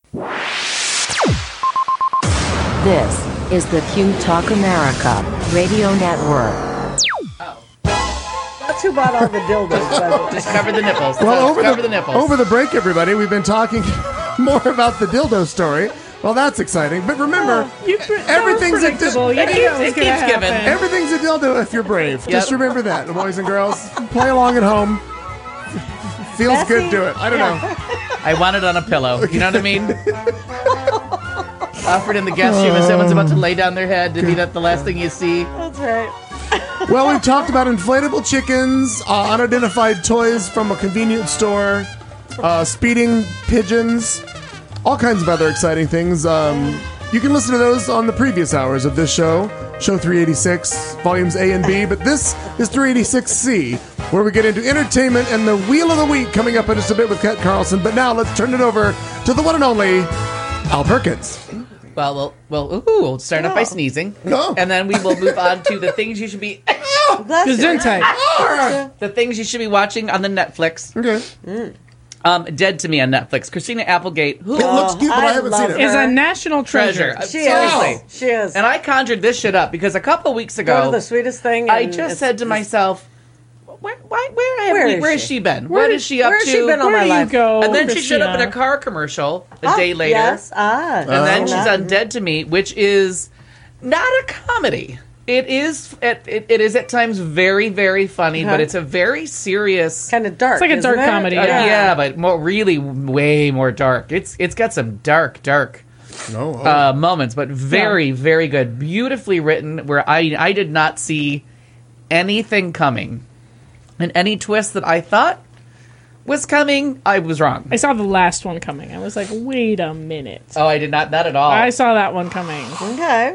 This is the Q Talk America Radio Network. That's who bought all the dildos. Just cover the nipples. Well, Cover the nipples. over the break, everybody, we've been talking more about the dildo story. Well, that's exciting. But remember, everything's a dildo. It keeps giving. Everything's a dildo if you're brave. Yep. Just remember that, boys and girls. Play along at home. Feels good, do it. I don't know. I want it on a pillow. You know what I mean? Offered in the guest room as someone's about to lay down their head to be that the last thing you see. That's right. Well, we've talked about inflatable chickens, unidentified toys from a convenience store, speeding pigeons, all kinds of other exciting things. You can listen to those on the previous hours of this show, Show 386, Volumes A and B, but this is 386C, where we get into entertainment and the Wheel of the Week coming up in just a bit with Kat Carlson. But now let's turn it over to the one and only Al Perkins. We'll start off by sneezing. No. And then we will move on to the things you should be... Gesundheit. The things you should be watching on the Netflix. Okay. Dead to Me on Netflix. Christina Applegate, who It looks cute, but I haven't seen it. Is a national treasure. She Seriously. is. She is. And I conjured this shit up because a couple weeks Go ago, to the sweetest thing. I and just it's said to myself, where has she been? Where What has she up where to? has she been all Where my do you life? go, And then she showed up in a Christina? car commercial a day later. Yes. And then she's on Dead to Me, which is not a comedy. It is at times very, very funny, but it's a very serious... kind of dark. It's like a dark isn't it? comedy, yeah, but really way more dark. It's got some dark moments, but very, very good. Beautifully written, where I did not see anything coming. And any twist that I thought was coming, I was wrong. I saw the last one coming. I was like, wait a minute. Oh, I did not at all. I saw that one coming. Okay.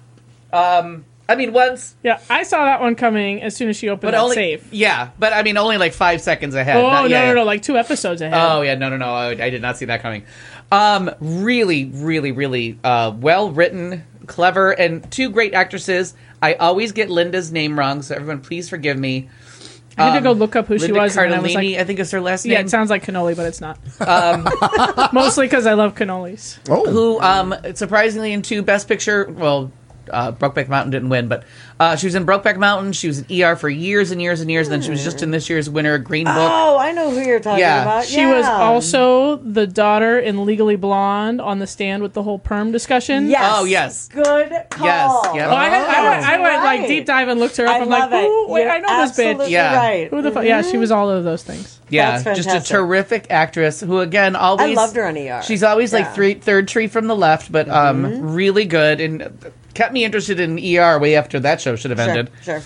I mean, once... Yeah, I saw that one coming as soon as she opened But that only... safe. Yeah, but I mean, only like 5 seconds ahead. Oh, Not- no, like 2 episodes ahead. Oh, yeah, no. I did not see that coming. Really, really, really well-written, clever, and 2 great actresses. I always get Linda's name wrong, so everyone please forgive me. I had to go look up who she Linda was. And I was Cardellini, like, I think is her last name. yeah, it sounds like cannoli, but it's not. Mostly because I love cannolis. Oh. Who, surprisingly, in 2 Best Picture, Brokeback Mountain didn't win, but she was in Brokeback Mountain. She was in ER for years and years and years, and then she was just in this year's winner, Green Book. Oh, I know who you're talking about. She was also the daughter in Legally Blonde on the stand with the whole perm discussion. Yes. Oh, yes. Good call. Yes, yep. Oh, I went like deep dive and looked her up. I I'm love like, it. ooh, wait, You're I know this bitch. absolutely Yeah. right. Who the fuck? Yeah, she was all of those things. Yeah, That's just a fantastic. terrific actress who, again, always... I loved her on ER. She's always like Yeah. third tree from the left, but really good and kept me interested in ER way after that show should have ended. Sure.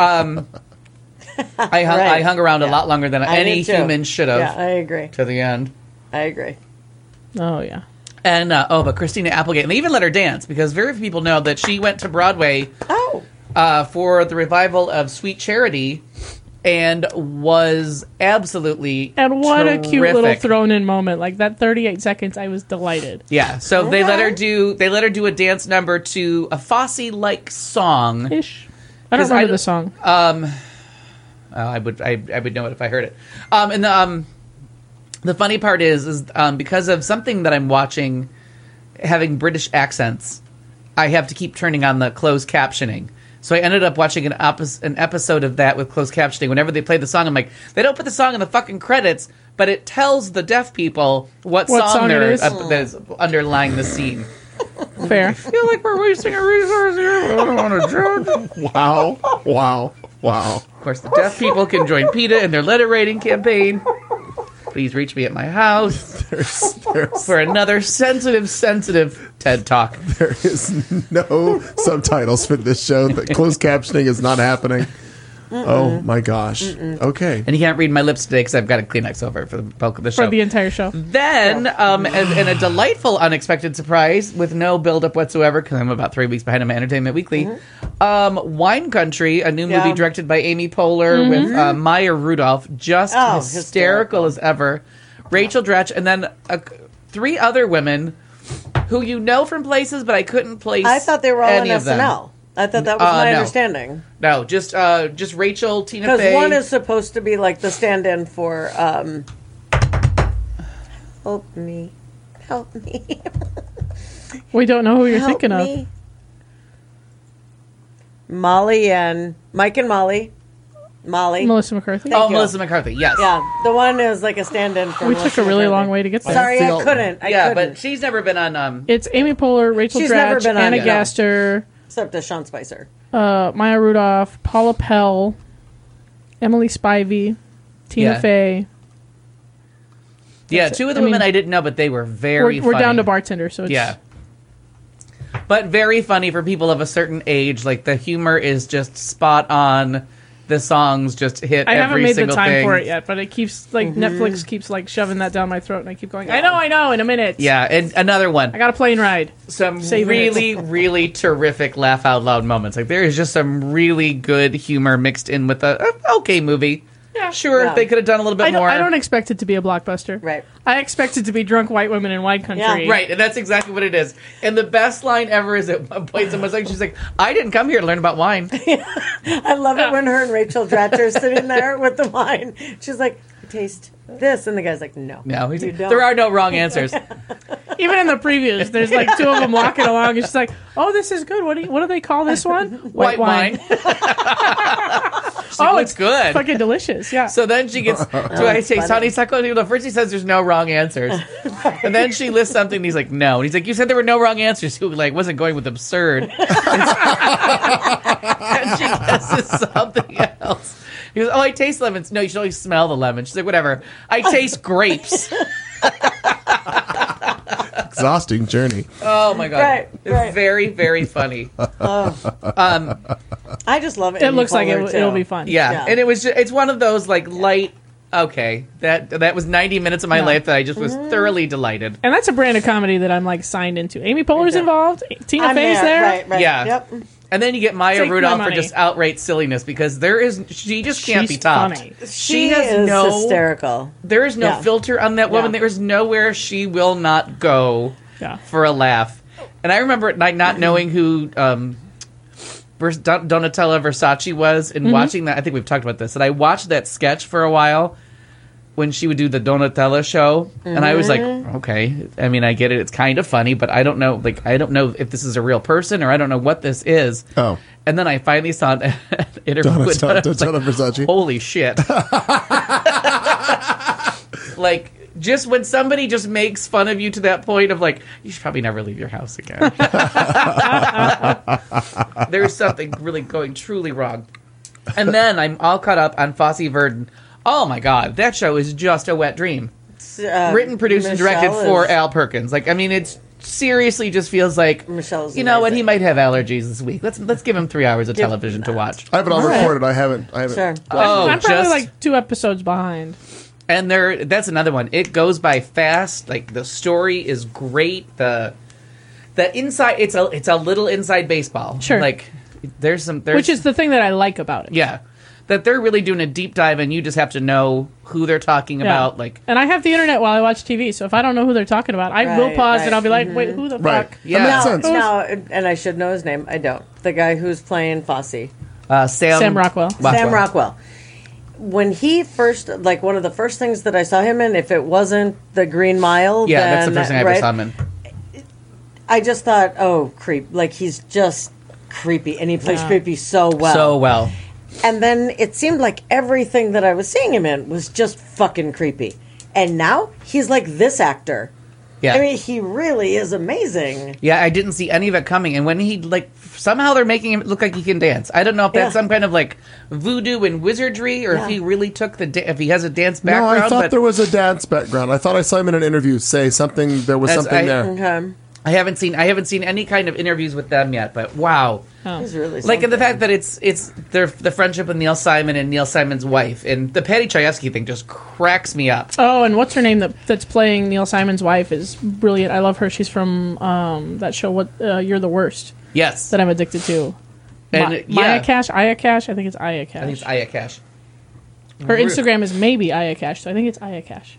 I hung around a lot longer than any did too. human should have Yeah, I agree. to the end. I agree. Oh, yeah. And, but Christina Applegate, and they even let her dance because very few people know that she went to Broadway for the revival of Sweet Charity and was absolutely And what a cute little terrific. thrown in moment. Like that 38 seconds, I was delighted. Yeah, so they let her do a dance number to a Fosse-like song. Ish. I don't 'Cause remember the song. I would know it if I heard it. And the funny part is because of something that I'm watching having British accents, I have to keep turning on the closed captioning. So I ended up watching an episode of that with closed captioning. Whenever they play the song, I'm like, they don't put the song in the fucking credits, but it tells the deaf people what song it that is. is underlying the scene. Fair. I feel like we're wasting a resource here, but I don't want to judge. Wow. Of course, the deaf people can join PETA in their letter writing campaign. Please reach me at my house for another sensitive TED Talk. There is no subtitles for this show. The closed captioning is not happening. Oh, my gosh. Okay. And you can't read my lips today because I've got a Kleenex over for the bulk of the show. For the entire show. Then, in a delightful, unexpected surprise with no build-up whatsoever, because I'm about 3 weeks behind on my Entertainment Weekly, Wine Country, a new movie directed by Amy Poehler with Maya Rudolph, just hysterical as ever. Rachel Dratch, and then 3 other women who you know from places, but I couldn't place I thought they were all in any of them. SNL. I thought that was my no. understanding. No, just Rachel, Tina Because Fey. one is supposed to be like the stand-in for help me. Help me. We don't know who you're Help thinking me. Molly and Mike and Molly. Molly. of. Melissa McCarthy. Oh, you. Melissa McCarthy. Yes. Yeah, the one is like a stand-in for We Melissa took a really McCarthy. long way to get there. Sorry, That's I the- couldn't. Yeah, couldn't. but she's never been on. It's Amy Poehler, Rachel She's never Dratch, been on Anna it, no. Gaster, Except to Sean Spicer. Maya Rudolph, Paula Pell, Emily Spivey, Tina Yeah. Fey. Yeah, two of the I women mean, I didn't know, but they were very. We're funny. down to bartender, so it's Yeah. But very funny for people of a certain age. Like the humor is just spot on. The songs just hit I haven't every made the single time thing. for it yet, but it keeps like Netflix keeps like shoving that down my throat, and I keep going. I know. In a minute, Yeah, and another one. I got a plane ride. Some Saving really, really terrific laugh out loud moments. Like there is just some really good humor mixed in with a okay movie. Yeah. Sure, Yeah. they could have done a little bit more. I don't expect it to be a blockbuster. Right. I expect it to be drunk white women in wine country. Yeah. Right, and that's exactly what it is. And the best line ever is at one point someone's like, she's like, I didn't come here to learn about wine. I love it when her and Rachel Dratch are sitting there with the wine. She's like, taste this. And the guy's like, no. No, you don't. there are no wrong answers. Even in the previews, there's like two of them walking along, and she's like, "Oh, this is good. What do they call this one? White wine. Oh, it's good. Fucking delicious. Yeah. So then she gets, do I say honeysuckle? No, first he says there's no wrong answers. And then she lists something and he's like, no. And he's like, you said there were no wrong answers. He like wasn't going with absurd. And she guesses something else. He goes, oh, I taste lemons. No, you should only smell the lemon. She's like, whatever. I taste grapes. Exhausting journey. Oh my God. Right, right. Very, very funny. I just love it. it looks like it'll be fun. Yeah. Yeah. And it was it's one of those like light, okay, that was 90 minutes of my life that I just was thoroughly delighted. And that's a brand of comedy that I'm like signed into. Amy Poehler's involved. Tina I'm Fey's there. Right. Yeah. Yep. And then you get Maya Take my Rudolph for money. just outright silliness because she just can't She's be topped. funny. She has is no hysterical. There is no Yeah. filter on that woman. Yeah. There is nowhere she will not go Yeah. for a laugh. And I remember at night not knowing who Donatella Versace was and watching that. I think we've talked about this. And I watched that sketch for a while when she would do the Donatella show, and I was like, okay, I mean, I get it, it's kind of funny, but I don't know if this is a real person or I don't know what this is. Oh. And then I finally saw an interview with Donatella. I was like, Donatella Versace. holy shit. Like, just when somebody just makes fun of you to that point of like, you should probably never leave your house again. There's something really going truly wrong. And then I'm all caught up on Fosse Verdon. Oh my God, that show is just a wet dream. Written, produced, and directed Michelle for is- Al Perkins. Like, I mean, it seriously just feels like, Michelle's you know what, amazing. he might have allergies this week. Let's give him 3 hours of television to watch. I have it all right. recorded. I haven't. Sure. Oh, I'm probably just like 2 episodes behind. and that's another one. It goes by fast. Like the story is great. The inside it's a little inside baseball. Sure. Like there's Which is the thing that I like about it. yeah. That they're really doing a deep dive and you just have to know who they're talking Yeah. about. Like And I have the internet while I watch TV, so if I don't know who they're talking about, I will Right, pause right. and I'll be like, wait, who the Right. fuck? Yeah. That makes Now, sense. now, and I should know his name. I don't. The guy who's playing Fosse. Sam Rockwell. Sam Rockwell. When he first, like one of the first things that I saw him in, if it wasn't The Green Mile, Yeah, then, that's the first thing I ever saw him in. I just thought, oh, creep. Like he's just creepy, and he plays creepy so well. So well. And then it seemed like everything that I was seeing him in was just fucking creepy. And now he's like this actor. Yeah. I mean, he really is amazing. Yeah, I didn't see any of it coming. And when he, like, somehow they're making him look like he can dance. I don't know if that's Yeah. some kind of, like, voodoo and wizardry or if Yeah. he really took if he has a dance No, background. I thought but there was a dance background. I thought I saw him in an interview say something. There was That's- something there. Okay. I haven't seen any kind of interviews with them yet, but wow. He's really Like, and the something. fact that it's the friendship with Neil Simon and Neil Simon's wife. And the Patty Chayefsky thing just cracks me up. Oh, and what's her name that's playing Neil Simon's wife is brilliant. I love her. She's from that show, You're the Worst, Yes. that I'm addicted to. And, Maya Cash? Aya Cash? I think it's Aya Cash. I think it's Aya Cash. Her Instagram is maybe Aya Cash, so I think it's Aya Cash.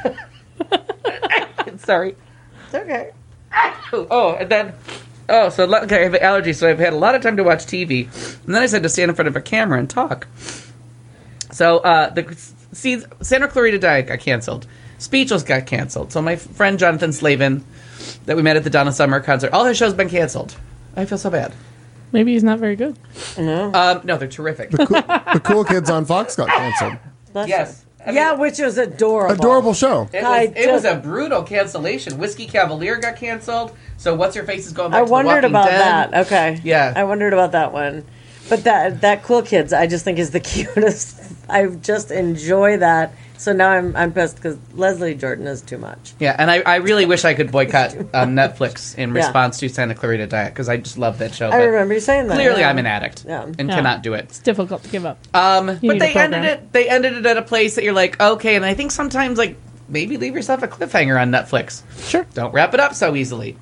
Sorry. It's okay. Oh, and then... Oh, so okay, I have allergies, so I've had a lot of time to watch TV. And then I said to stand in front of a camera and talk. So, the Santa Clarita Diet got canceled. Speechless got canceled. So my friend Jonathan Slavin, that we met at the Donna Summer concert, all his shows have been canceled. I feel so bad. Maybe he's not very good. No, they're terrific. The Cool Kids on Fox got canceled. Bless Yes. her. I mean, Yeah, which was adorable. Adorable show. It was a brutal cancellation. Whiskey Cavalier got canceled. So What's Her Face is going back I to wondered The Walking about Dead. that. Okay. Yeah. I wondered about that one. But that Cool Kids, I just think is the cutest. I just enjoy that. So now I'm pissed because Leslie Jordan is too much. Yeah, and I really wish I could boycott Netflix in Yeah. response to Santa Clarita Diet because I just love that show. I but remember you saying that. Clearly, yeah. I'm an addict Yeah. and Yeah. cannot do it. It's difficult to give up. But need they a program. ended it. They ended it at a place that you're like, okay. And I think sometimes like maybe leave yourself a cliffhanger on Netflix. Sure. Don't wrap it up so easily.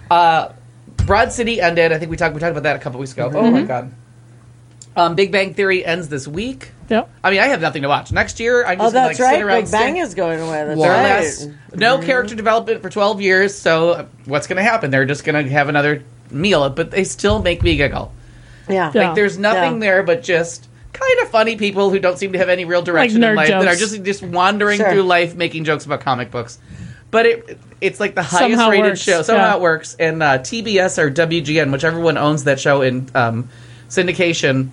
Broad City ended. I think we talked about that a couple weeks ago. Oh my god. Big Bang Theory ends this week. Yep. I mean, I have nothing to watch next year. I'm Oh, just gonna, that's like, sit right. around. Big Bang is going away. That's More or right. less. No character development for 12 years, so what's going to happen? They're just going to have another meal, but they still make me giggle. Yeah. Yeah. Like, there's nothing Yeah. there but just kind of funny people who don't seem to have any real direction Like in nerd life, that are jokes. just wandering Sure. through life making jokes about comic books. But it's like the highest Somehow rated works, show. Somehow yeah. it works. And TBS or WGN, whichever one owns that show in syndication,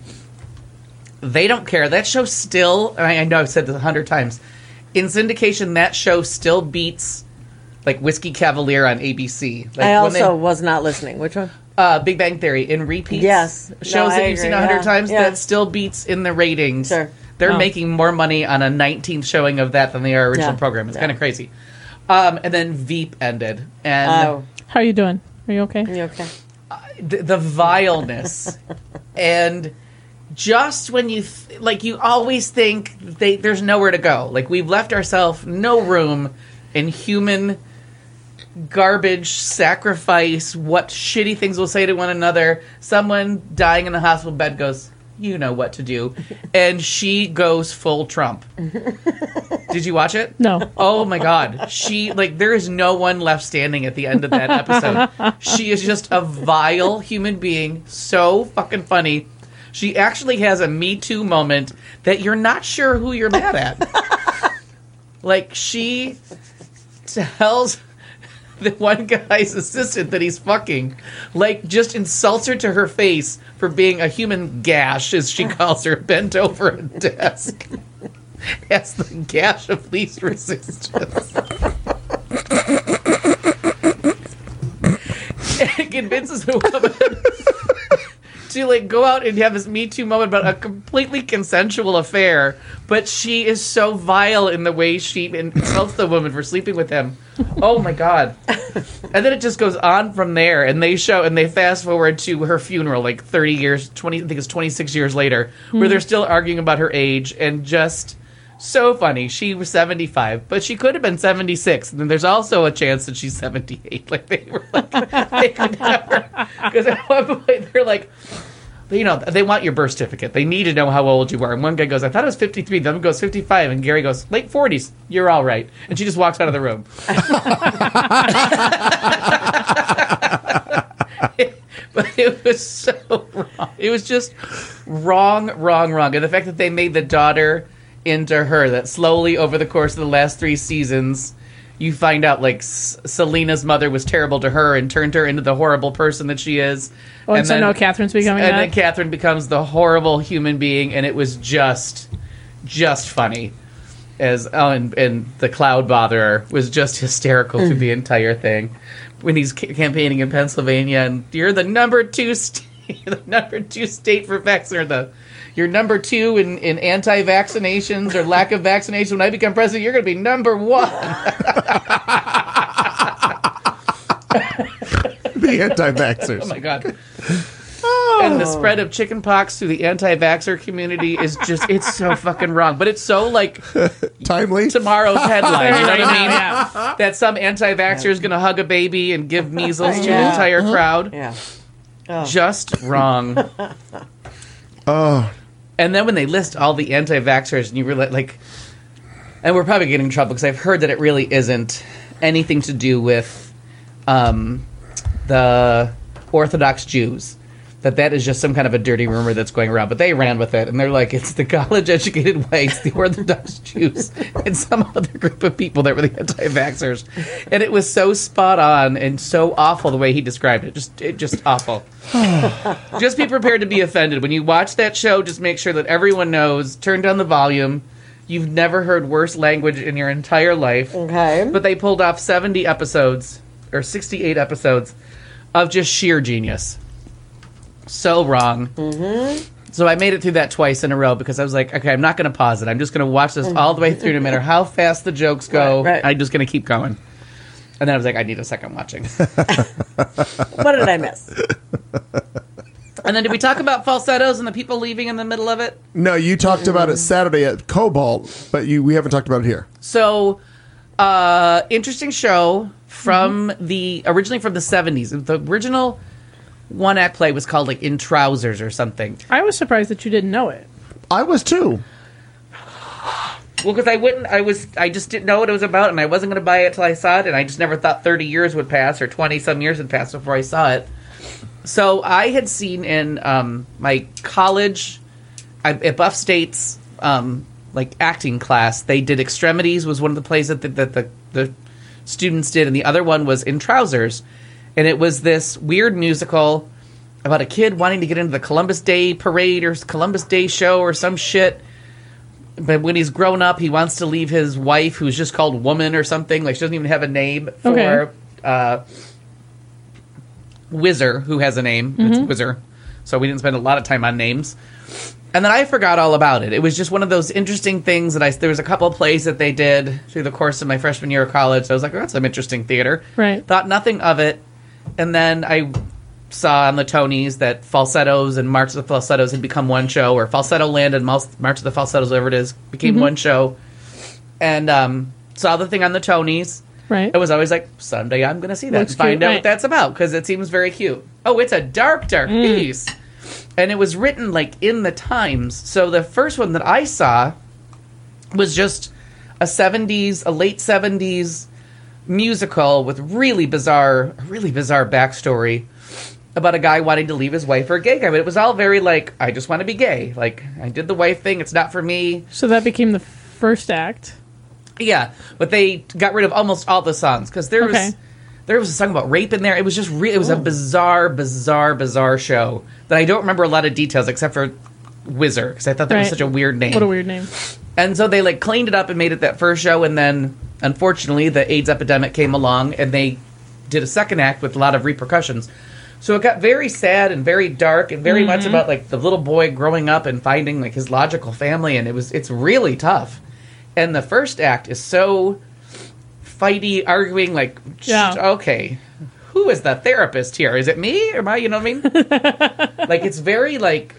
they don't care. That show still, I know I've said this 100 times, in syndication, that show still beats like Whiskey Cavalier on ABC. Like, I when they- also was not listening. Which one? Big Bang Theory in repeats. Yes. No, Shows I that you've seen agree, 100 yeah. times, Yeah. that still beats in the ratings. Sure. They're Oh. making more money on a 19th showing of that than they are original Yeah. program. It's Yeah. kind of crazy. And then Veep ended. And Oh, How are you doing? Are you okay? you okay? the vileness. And just when you, you always think there's nowhere to go. Like, we've left ourselves no room in human garbage, sacrifice, what shitty things we'll say to one another. Someone dying in the hospital bed goes, you know what to do. And she goes full Trump. Did you watch it? No. Oh my god. There is no one left standing at the end of that episode. She is just a vile human being. So fucking funny. She actually has a Me Too moment that you're not sure who you're mad at. Like, she tells the one guy's assistant that he's fucking, just insults her to her face for being a human gash, as she calls her, bent over a desk. As the gash of least resistance. And convinces a woman to go out and have this Me Too moment about a completely consensual affair, but she is so vile in the way she insults the woman for sleeping with him. Oh my god. And then it just goes on from there, and they fast forward to her funeral 30 years, 20, I think it's 26 years later, where they're still arguing about her age, and just so funny. She was 75, but she could have been 76. And then there's also a chance that she's 78. They were they could never. Because at one point they're like, they want your birth certificate. They need to know how old you are. And one guy goes, I thought it was 53. The other goes 55. And Gary goes, late 40s. You're all right. And she just walks out of the room. But it was so wrong. It was just wrong. And the fact that they made the daughter into her, that slowly over the course of the last 3 seasons, you find out Selena's mother was terrible to her and turned her into the horrible person that she is. Oh, and so now Catherine's becoming and that? then Catherine becomes the horrible human being, and it was just funny. And the Cloud Botherer was just hysterical through the entire thing. When he's campaigning in Pennsylvania, and you're the number 2 state, for vaccine, you're number 2 in anti-vaccinations or lack of vaccination. When I become president, you're going to be number 1. The anti-vaxxers. Oh my god. And the spread of chickenpox through the anti-vaxxer community is just, it's so fucking wrong. But it's so Timely. tomorrow's headline, you know what I mean? Yeah. That some anti-vaxxer is going to hug a baby and give measles to an Yeah. entire crowd. Yeah. Just wrong. Oh, And then when they list all the anti-vaxxers, and you were and we're probably getting in trouble because I've heard that it really isn't anything to do with the Orthodox Jews. that is just some kind of a dirty rumor that's going around. But they ran with it, and they're like, it's the college-educated whites, the Orthodox Jews, and some other group of people that were the anti-vaxxers. And it was so spot on and so awful the way he described it. Just awful. Just be prepared to be offended. When you watch that show, just make sure that everyone knows, turn down the volume. You've never heard worse language in your entire life. Okay. But they pulled off 70 episodes, or 68 episodes, of just sheer genius. So wrong. Mm-hmm. So I made it through that twice in a row because I was like, okay, I'm not going to pause it. I'm just going to watch this all the way through no matter how fast the jokes go. Right. I'm just going to keep going. And then I was like, I need a second watching. What did I miss? And then did we talk about falsettos and the people leaving in the middle of it? No, you talked about it Saturday at Cobalt, but we haven't talked about it here. So, interesting show from originally from the 70s. The original one-act play was called, like, In Trousers or something. I was surprised that you didn't know it. I was too. Well, because I just didn't know what it was about, and I wasn't going to buy it till I saw it, and I just never thought 30 years would pass, or 20-some years would pass before I saw it. So I had seen in my college, at Buff State's, like, acting class, they did Extremities, was one of the plays that the students did, and the other one was In Trousers. And it was this weird musical about a kid wanting to get into the Columbus Day parade or Columbus Day show or some shit. But when he's grown up, he wants to leave his wife, who's just called Woman or something. Like, she doesn't even have a name for Whizzer, who has a name. It's Whizzer. So we didn't spend a lot of time on names. And then I forgot all about it. It was just one of those interesting things that there was a couple of plays that they did through the course of my freshman year of college. So I was like, oh, that's some interesting theater. Right. Thought nothing of it. And then I saw on the Tonys that Falsettos and March of the Falsettos had become one show, or Falsetto Land and March of the Falsettos, whatever it is, became one show. And saw the thing on the Tonys. Right. It was always like, someday I'm going to see that Looks and find cute, out right. what that's about, because it seems very cute. Oh, it's a dark piece. And it was written, like, in the times. So the first one that I saw was just a late 70s musical with really bizarre backstory about a guy wanting to leave his wife for a gay guy. But it was all very, like, I just want to be gay. Like, I did the wife thing. It's not for me. So that became the first act. Yeah, but they got rid of almost all the songs because there was a song about rape in there. It was just it was a bizarre show that I don't remember a lot of details except for Whizzer, because I thought that was such a weird name. What a weird name. And so they, like, cleaned it up and made it that first show, and then unfortunately the AIDS epidemic came along and they did a second act with a lot of repercussions. So it got very sad and very dark and very much about, like, the little boy growing up and finding, like, his logical family, and it's really tough. And the first act is so fighty, arguing, like, okay, who is the therapist here? Is it me? Or am I, you know what I mean? Like, it's very, like,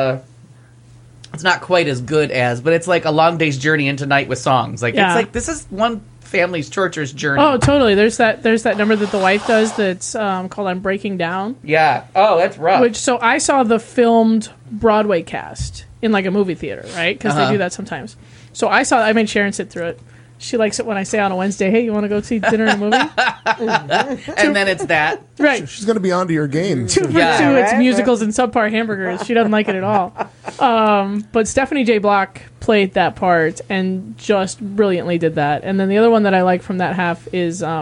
it's not quite as good as, but it's like A Long Day's Journey into Night with songs. Like, it's like, this is one family's torturous journey. Oh, totally. There's that number that the wife does that's called I'm Breaking Down. Yeah. Oh, that's rough. So I saw the filmed Broadway cast in, like, a movie theater, right? Because they do that sometimes. So I made Sharon sit through it. She likes it when I say on a Wednesday, hey, you want to go see dinner and a movie? And then it's that. Right. She's going to be onto your game. 2 for 2, it's musicals and subpar hamburgers. She doesn't like it at all. But Stephanie J. Block played that part and just brilliantly did that. And then the other one that I like from that half is it's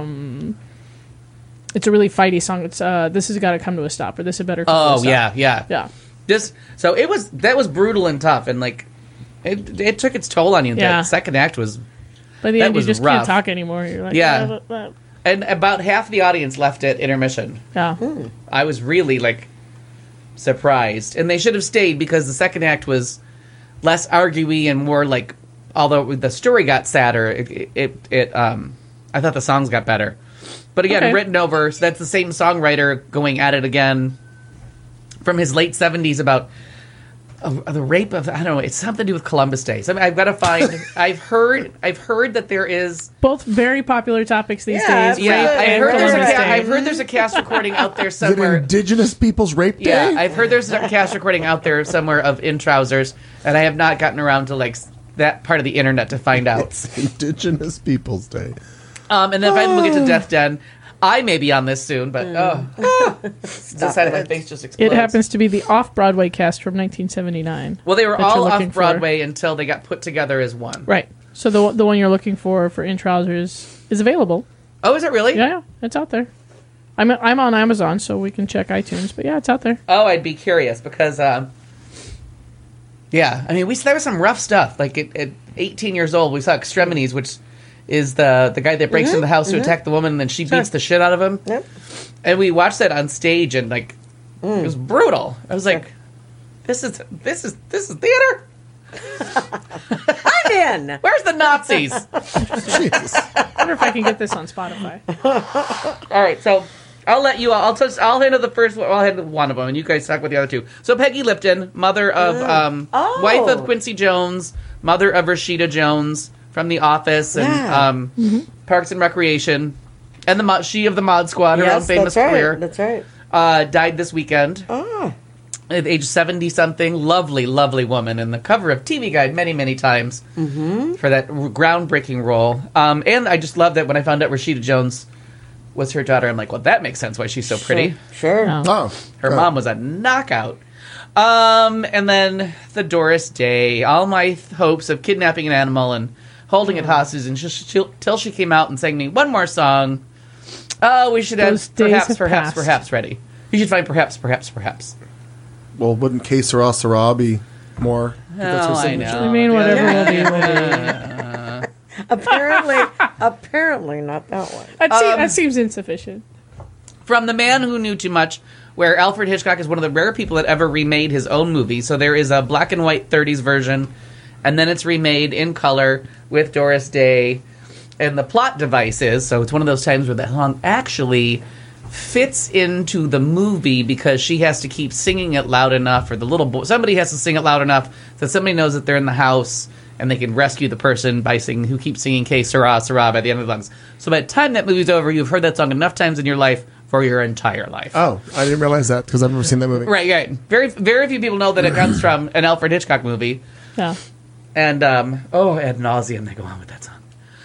a really fighty song. It's This Has Got to Come to a Stop, or This Had Better Come to a Stop. Yeah. That was brutal and tough, and, like, it took its toll on you. Yeah. That second act was... By the end, you just rough. can't talk anymore. You're like, Yeah. And about half the audience left at intermission. Yeah. I was really, like, surprised. And they should have stayed, because the second act was less arguey and more, like, although the story got sadder, I thought the songs got better. But again, written over, so that's the same songwriter going at it again from his late 70s about the rape of, I don't know, it's something to do with Columbus Day. So I've got to find, I've heard that there is... Both very popular topics these days. Yeah, Rape I've heard there's a cast recording out there somewhere. Is it Indigenous Peoples Rape Day? Yeah, I've heard there's a cast recording out there somewhere of In Trousers, and I have not gotten around to, like, that part of the internet to find out. It's Indigenous Peoples Day. And then finally we'll get to Death Den. I may be on this soon, but the side of my face just explodes. It happens to be the off-Broadway cast from 1979. Well, they were that you're all looking off Broadway until they got put together as one. Right. So the one you're looking for In Trousers is available. Oh, is it really? Yeah, it's out there. I'm on Amazon, so we can check iTunes. But yeah, it's out there. Oh, I'd be curious because, yeah, I mean, there was some rough stuff. Like at 18 years old, we saw Extremities, which is the guy that breaks into the house to attack the woman, and then she beats the shit out of him. Yep. And we watched that on stage, and like it was brutal. I was like, this is theater. I'm in. Where's the Nazis? Jesus. I wonder if I can get this on Spotify. All right, so I'll let you. I'll handle the first one. I'll handle one of them, and you guys talk with the other two. So Peggy Lipton, mother of wife of Quincy Jones, mother of Rashida Jones from The Office and Parks and Recreation, and she of the Mod Squad, her own famous career. That's right. Died this weekend. At age 70-something, lovely, lovely woman, and the cover of TV Guide many, many times for that groundbreaking role. And I just love that when I found out Rashida Jones was her daughter, I'm like, well, that makes sense why she's so pretty. Sure. Oh. Her mom was a knockout. And then the Doris Day, all my hopes of kidnapping an animal and holding it hostage, and till she came out and sang me one more song. Oh, we should Those have days have perhaps passed. ready. You should find perhaps. Well, wouldn't Que Sera Sera be more? That's her Oh, I signature. know. I mean, whatever will be. Apparently not that one. That seems insufficient. From The Man Who Knew Too Much, where Alfred Hitchcock is one of the rare people that ever remade his own movie. So there is a black and white 30s version, and then it's remade in color with Doris Day. And the plot device is, so it's one of those times where the song actually fits into the movie because she has to keep singing it loud enough, or the little boy, somebody has to sing it loud enough that somebody knows that they're in the house and they can rescue the person by singing, who keeps singing Que Sera Sera by the end of the songs. So by the time that movie's over, you've heard that song enough times in your life for your entire life. Oh, I didn't realize that because I've never seen that movie. Right. Very, very few people know that it comes from an Alfred Hitchcock movie. Yeah. And, ad nauseum, they go on with that song.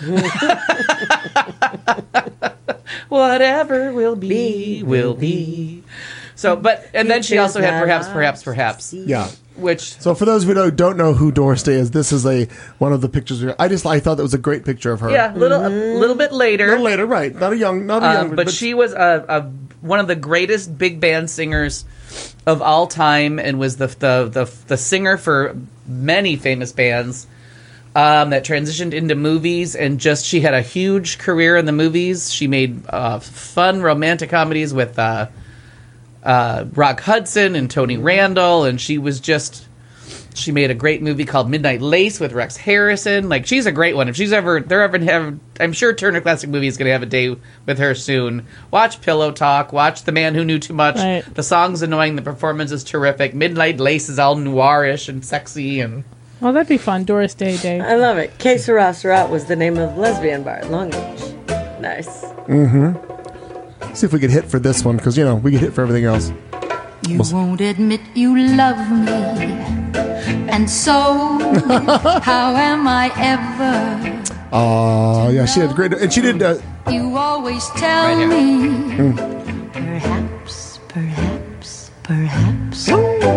Whatever will be, will be. So, and then she also had perhaps, Yeah. which, So for those of you who don't know who Doris Day is, this is one of the pictures. I thought that was a great picture of her. yeah, a little bit A later. little later, right? Not a young, But she was one of the greatest big band singers of all time, and was the singer for many famous bands. That transitioned into movies, and she had a huge career in the movies. She made fun romantic comedies with Rock Hudson and Tony Randall, and she made a great movie called Midnight Lace with Rex Harrison. Like, she's a great one. If I'm sure Turner Classic Movie is going to have a day with her soon. Watch Pillow Talk. Watch The Man Who Knew Too Much. Right. The song's annoying. The performance is terrific. Midnight Lace is all noirish and sexy and. Well, that'd be fun. Doris Day. I love it. Que Sera Sera was the name of the lesbian bar in Long Beach. Nice. See if we get hit for this one because we get hit for everything else. You won't admit you love me, and so how am I ever? Oh, yeah, she had great, and she did. You always tell Right here. me, perhaps.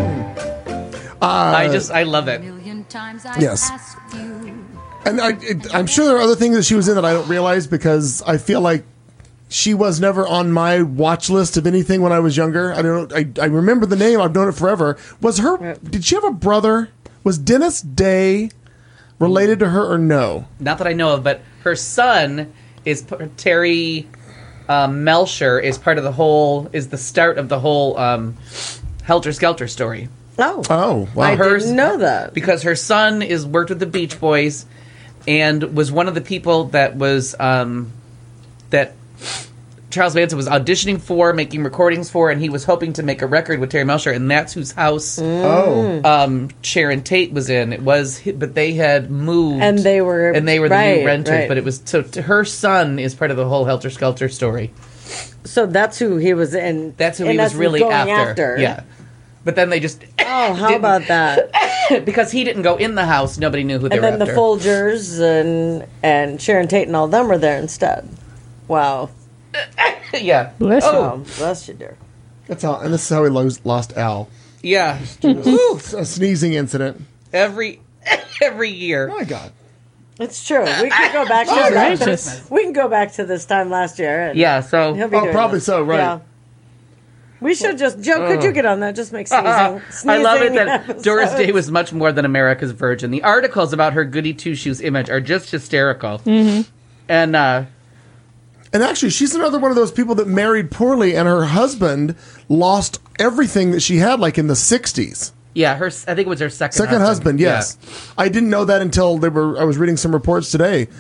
I love it. A million times I Yes. asked you. And I'm sure there are other things that she was in that I don't realize because I feel like she was never on my watch list of anything when I was younger. I don't know. I remember the name. I've known it forever. Did she have a brother? Was Dennis Day related to her or no? Not that I know of, but her son is Terry Melcher is part of the start of the whole Helter Skelter story. Oh, wow. I didn't know that. Because her son worked with the Beach Boys and was one of the people that was that Charles Manson was auditioning for, making recordings for, and he was hoping to make a record with Terry Melcher, and that's whose house Sharon Tate was in. But they had moved, And they were the new renters. right. But it was her son is part of the whole Helter Skelter story. So that's who he was in. That's who in he was essence really going after. Yeah. But then they just Oh, how about that? because he didn't go in the house, nobody knew who they And were then the after. Folgers and Sharon Tate and all them were there instead. Wow. Yeah. Bless you. Oh, bless you, dear. That's how, and this is how he lost Al. Yeah. A sneezing incident. Every year. Oh my God. It's true. We can go back to Gracious. We can go back to this time last year. And Yeah, so he'll be Oh, doing probably this. so, right. Yeah. We should just Joe. Could you get on that? Just make sneezing. I love it that episodes. Doris Day was much more than America's Virgin. The articles about her goody two shoes image are just hysterical. Mm-hmm. And And actually, she's another one of those people that married poorly, and her husband lost everything that she had, like in the 60s. yeah, I think it was her second Husband, yes. I didn't know that until I was reading some reports today.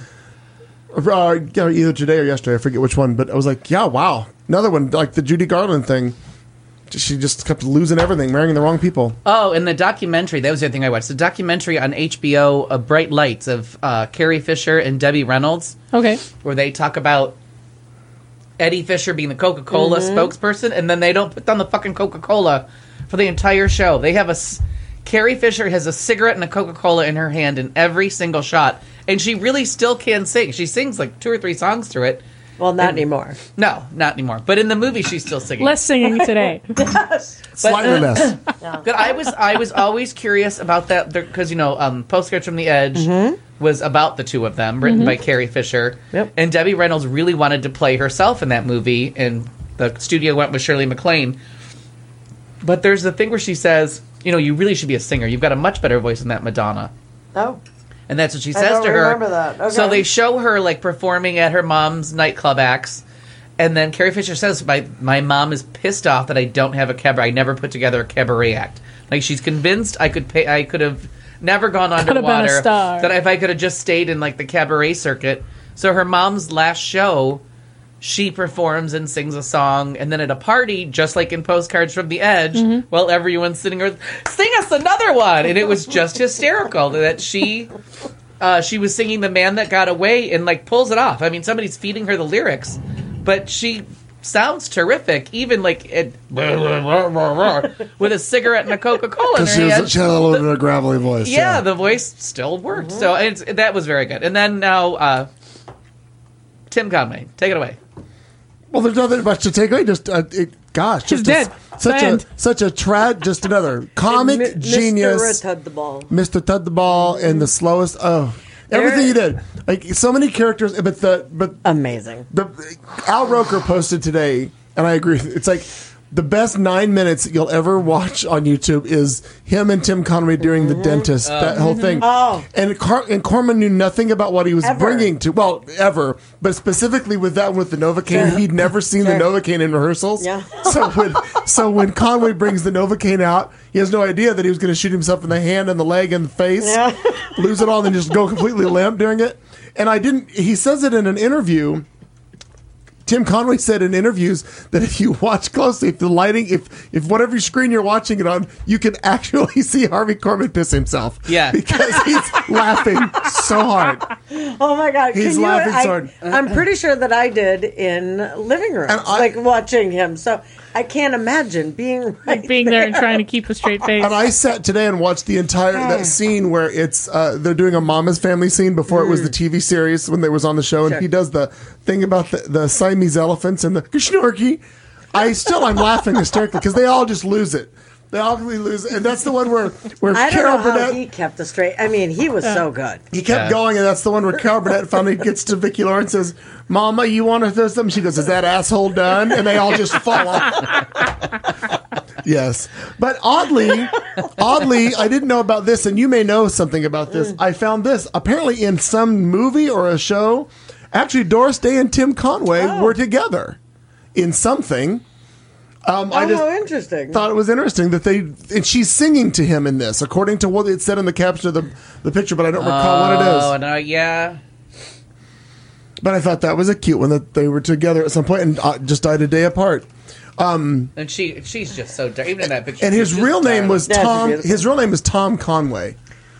Either today or yesterday, I forget which one, but I was like, yeah, wow. Another one, like the Judy Garland thing. She just kept losing everything, marrying the wrong people. Oh, and the documentary, that was the other thing I watched. The documentary on HBO of Bright Lights of Carrie Fisher and Debbie Reynolds, Okay. where they talk about Eddie Fisher being the Coca-Cola spokesperson, and then they don't put down the fucking Coca-Cola for the entire show. They have Carrie Fisher has a cigarette and a Coca-Cola in her hand in every single shot, and she really still can sing. She sings like 2 or 3 songs through it. Well, not anymore. No, not anymore. But in the movie, she's still singing. Less singing today. Slightly less. But I was always curious about that because Postcards from the Edge was about the two of them, written by Carrie Fisher, Yep. and Debbie Reynolds really wanted to play herself in that movie, and the studio went with Shirley MacLaine. But there's the thing where she says, you really should be a singer. You've got a much better voice than that Madonna. Oh, And that's what she I says don't to her. remember that. Okay. So they show her like performing at her mom's nightclub acts, and then Carrie Fisher says, "My mom is pissed off that I don't have a cabaret. I never put together a cabaret act. Like she's convinced I could have never gone Could have been a underwater. star. That if I could have just stayed in like the cabaret circuit." So her mom's last show, she performs and sings a song, and then at a party, just like in Postcards from the Edge, while everyone's sitting there, sing us another one, and it was just hysterical that she was singing "The Man That Got Away" and like pulls it off. I mean, somebody's feeding her the lyrics, but she sounds terrific, even like with a cigarette and a Coca-Cola in her hand. She had a little bit of a gravelly voice. Yeah, the voice still worked. So that was very good. And then now, Tim Conway, take it away. Well, there's nothing much to take away. Just He's dead. Such a just another comic genius, Mr. Tudball. Mr. Tudball, and the slowest. Oh, everything he did, like so many characters. But Amazing. Al Roker posted today, and I agree. It's like the best 9 minutes you'll ever watch on YouTube is him and Tim Conway during the dentist. That whole thing. Oh. And Corman knew nothing about what he was Ever. bringing to. Well, ever, but specifically with that one with the Novocaine, he'd never seen the Novocaine in rehearsals. Yeah. So when Conway brings the Novocaine out, he has no idea that he was going to shoot himself in the hand and the leg and the face, lose it all, and then just go completely limp during it. And I didn't. He says it in an interview. Tim Conway said in interviews that if you watch closely, if the lighting, if whatever screen you're watching it on, you can actually see Harvey Korman piss himself. Yeah. Because he's laughing so hard. Oh my God! He's laughing so hard. I'm pretty sure that I did in living rooms, And like watching him. So I can't imagine being Being there and trying to keep a straight face. And I sat today and watched the entire that scene where it's they're doing a Mama's Family scene before it was the TV series when they was on the show, and he does the thing about the Siamese elephants and the Kishnorki. I'm laughing hysterically because they all just lose it. They all lose it, and that's the one where I don't Carol know how Burnett he kept a straight. I mean, he was so good. he kept going, and that's the one where Carol Burnett finally gets to Vicki Lawrence and says, "Mama, you want to do something?" She goes, "Is that asshole done?" And they all just fall off. Yes, but oddly, I didn't know about this, and you may know something about this. I found this apparently in some movie or a show. Actually, Doris Day and Tim Conway were together in something. I just how interesting! thought it was interesting that and she's singing to him in this, according to what it said in the caption of the picture, but I don't recall what it is. Oh, no, yeah. But I thought that was a cute one that they were together at some point and just died a day apart. And she's just so dark. Even in that picture. And his she's just real name darling. was Yeah, she's Tom. beautiful. His real name is Tom Conway.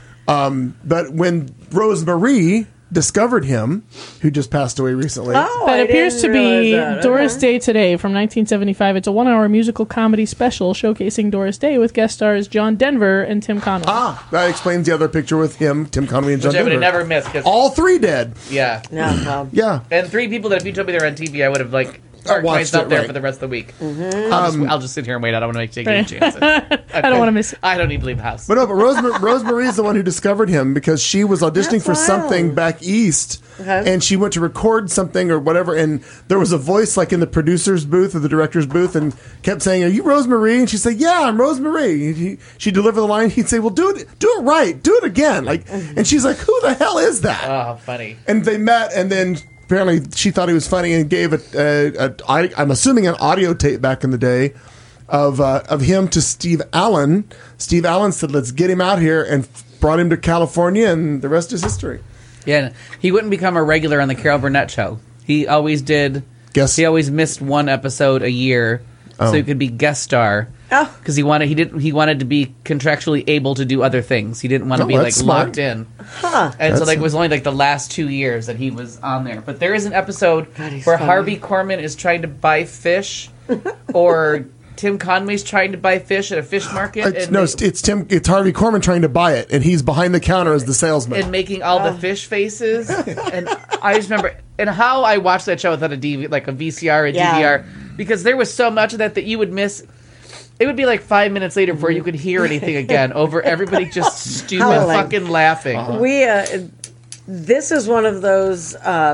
But when Rose Marie discovered him, who just passed away recently, Oh, That I appears to didn't be realize that. Doris Okay. Day Today from 1975. It's a 1-hour musical comedy special showcasing Doris Day with guest stars John Denver and Tim Conway. that explains the other picture with him, Tim Conway, and John Which I would have Denver. never missed. 'Cause- All three dead. yeah. Yeah, well, Yeah. And 3 people that if you told me they were on TV, I would have like Park watched Twine's up it, there right. for the rest of the week. Mm-hmm. I'll just sit here and wait. I don't want to take any Right. chances. I don't want to miss it. I don't need to leave the house. But no, but Rosemary's the one who discovered him because she was auditioning That's for wild. something back east, Okay. and she went to record something or whatever, and there was a voice like in the producer's booth or the director's booth, and kept saying, "Are you Rosemary?" And she'd say, "Yeah, I'm Rosemary." She'd deliver the line. He'd say, "Well, do it right, do it again." Like, and she's like, "Who the hell is that?" Oh, funny. And they met, and then apparently she thought he was funny and gave I'm assuming an audio tape back in the day of him to Steve Allen. Steve Allen said, "Let's get him out here," and brought him to California, and the rest is history. Yeah, he wouldn't become a regular on the Carol Burnett show. He always did. Guess- He always missed one episode a year, so he could be guest star. Oh. Because he wanted to be contractually able to do other things. He didn't want to Oh, be like that's smart. locked in. Huh. And so That's like it was only like the last 2 years that he was on there. But there is an episode he's where funny. Harvey Korman is trying to buy fish, or Tim Conway's trying to buy fish at a fish market. and No, they- it's Harvey Korman trying to buy it, and he's behind the counter as the salesman. and making all the fish faces. And I just remember, and how I watched that show without a DV, like a VCR or Yeah. DVR, because there was so much of that you would miss. It would be like 5 minutes later before you could hear anything again over everybody just stupid Howling. fucking laughing. We this is one of those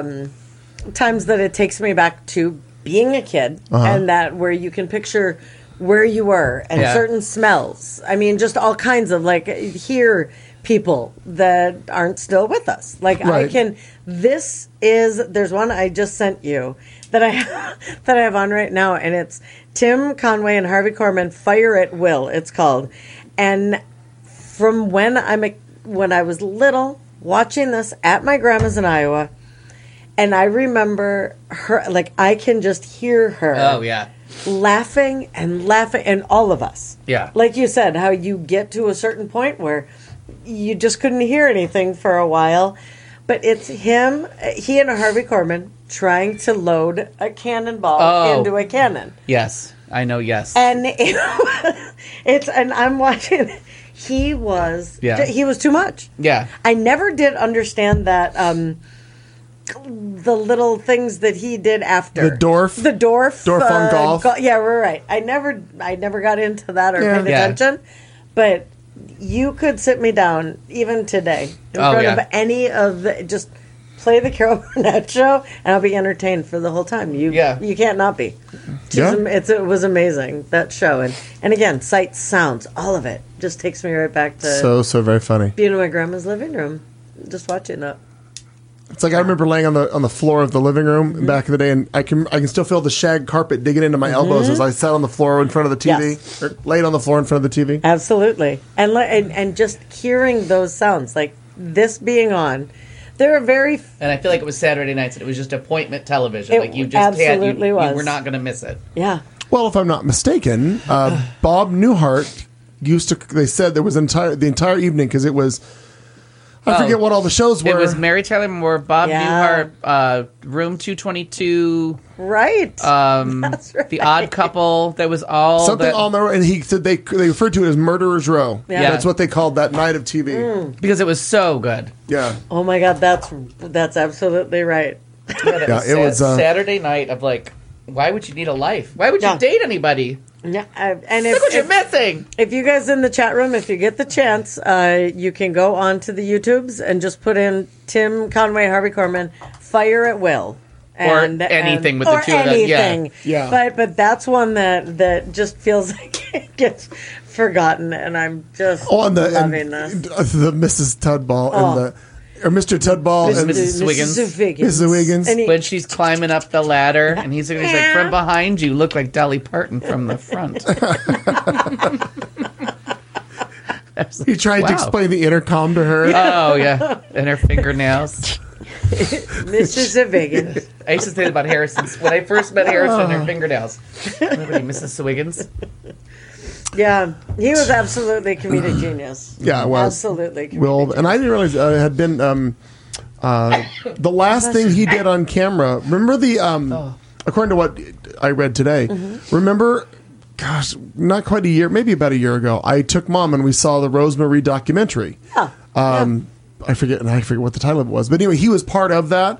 times that it takes me back to being a kid, and that where you can picture where you were and Yeah. certain smells. I mean, just all kinds of like hear people that aren't still with us. Like I Right. can. There's one I just sent you that I that I have on right now, and it's Tim Conway and Harvey Korman, Fire at Will. It's called, and from when I was little, watching this at my grandma's in Iowa, and I remember her, like I can just hear her Oh yeah, laughing, and all of us. Yeah. Like you said, how you get to a certain point where you just couldn't hear anything for a while. But it's he and Harvey Korman trying to load a cannonball Oh. into a cannon. yes, I know. Yes, And and I'm watching. He was too much. yeah. I never did understand that the little things that he did after The Dorf? Dorf on golf? yeah, we're right. I never got into that or paid Yeah. attention, but you could sit me down even today in Oh, front yeah. of any of the just play the Carol Burnett show, and I'll be entertained for the whole time. You can't not be. Yeah. It was amazing, that show, and again, sights, sounds, all of it just takes me right back to so very funny. being in my grandma's living room, just watching that. It's like I remember laying on the floor of the living room Mm-hmm. back in the day, and I can still feel the shag carpet digging into my elbows as I sat on the floor in front of the TV, Yes. or laid on the floor in front of the TV. Absolutely, and just hearing those sounds, like this being on, there are very And I feel like it was Saturday nights, and it was just appointment television. It Like you just absolutely you was. were not going to miss it. yeah. Well, if I'm not mistaken, Bob Newhart used to. They said there was the entire evening because it was. I forget what all the shows were. It was Mary Tyler Moore, Bob Yeah. Newhart, Room 222, Right. That's right. The Odd Couple. That was all something that, on there, and he said they referred to it as Murderer's Row. Yeah. That's what they called that night of TV. because it was so good. Yeah, Oh my God, that's absolutely right. Yeah, it was, Saturday night of like, why would you need a life? Why would Yeah. you date anybody? Yeah, and Look what you're if, missing. if you guys in the chat room, if you get the chance, you can go on to the YouTubes and just put in Tim Conway, Harvey Korman, Fire at Will. Or anything with the or two of them, yeah. anything. Yeah. But that's one that just feels like it gets forgotten, and I'm just and loving and this. the Mrs. Tudball Oh. or Mr. Tudball and Mrs. Wiggins. Mrs. Wiggins. And he- When she's climbing up the ladder, and he's like, from behind you, look like Dolly Parton from the front. He tried to Wow. explain the intercom to her. Oh yeah, and her fingernails. Mrs. Wiggins. I used to say that about Harrison. When I first met Harrison, her fingernails. Nobody, Mrs. Wiggins. Yeah, he was absolutely a comedic genius. Yeah, it was. Absolutely. comedic Well, genius. and I didn't realize it had been the last thing he did on camera. Remember the according to what I read today. Remember, gosh, not quite a year, maybe about a year ago. I took Mom and we saw the Rosemary documentary. Yeah. I forget what the title of it was, but anyway, he was part of that.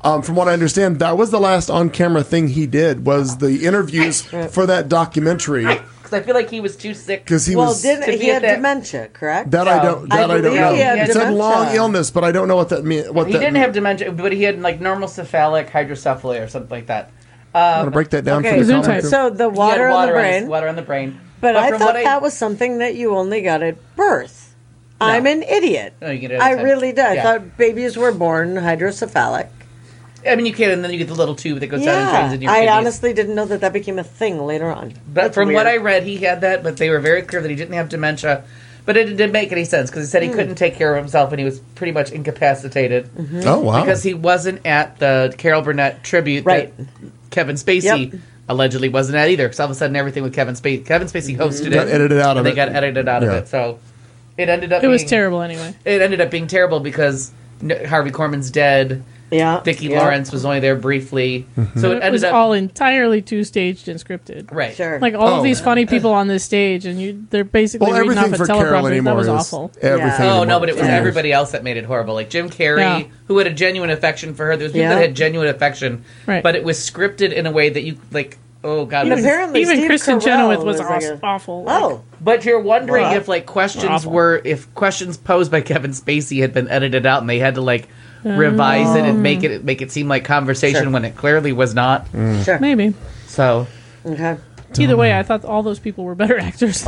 from what I understand, that was the last on-camera thing he did, was the interviews for that documentary. Because I feel like he was too sick. Because he Well, was... didn't to he be had at that- dementia, correct? That I don't know. he had It said long dementia. illness, but I don't know what that means. He didn't have dementia, but he had like normal cephalic hydrocephaly or something like that. I'm going to break that down Okay, for the Gesundheit. comment. so the He had water on the his- brain. water on the brain. But I from thought what that was something that you only got at birth. I'm an idiot. No, you get it at I 10. really did. I Yeah. thought babies were born hydrocephalic. I mean, you can, and then you get the little tube that goes down and Yeah, drains into your I kidneys. honestly didn't know that became a thing later on. But That's from what I weird. read, he had that, but they were very clear that he didn't have dementia. But it didn't make any sense because he said he Hmm. couldn't take care of himself and he was pretty much incapacitated Oh, wow. because he wasn't at the Carol Burnett tribute Right. that Kevin Spacey Yep. allegedly wasn't at either. Because all of a sudden everything with Kevin Spacey hosted Got it, edited out of and it. they got edited out of Yeah. it. So it ended up It was being- terrible anyway. It ended up being terrible because Harvey Korman's dead. Yeah. Vicki yeah. Lawrence was only there briefly, so it It ended was up all entirely too staged and scripted. right. Sure. Like all Oh. of these funny people on this stage, and they're basically Well, reading off everything a for Carol teleprompter. anymore That was is awful. everything. Yeah. Oh anymore. no, but it was Yeah. everybody else that made it horrible. Like Jim Carrey, Yeah. who had a genuine affection for her. There was people Yeah. that had genuine affection, Right. but it was scripted in a way that you like. Oh god, And this is- apparently Even Steve Kristen Carell Chenoweth was like a- awful. Like, Oh. but you're wondering Wow. if like questions Awful. if questions posed by Kevin Spacey had been edited out and they had to like revise it and make it seem like conversation Sure. when it clearly was not. Sure. maybe. So Okay. Either way, I thought all those people were better actors.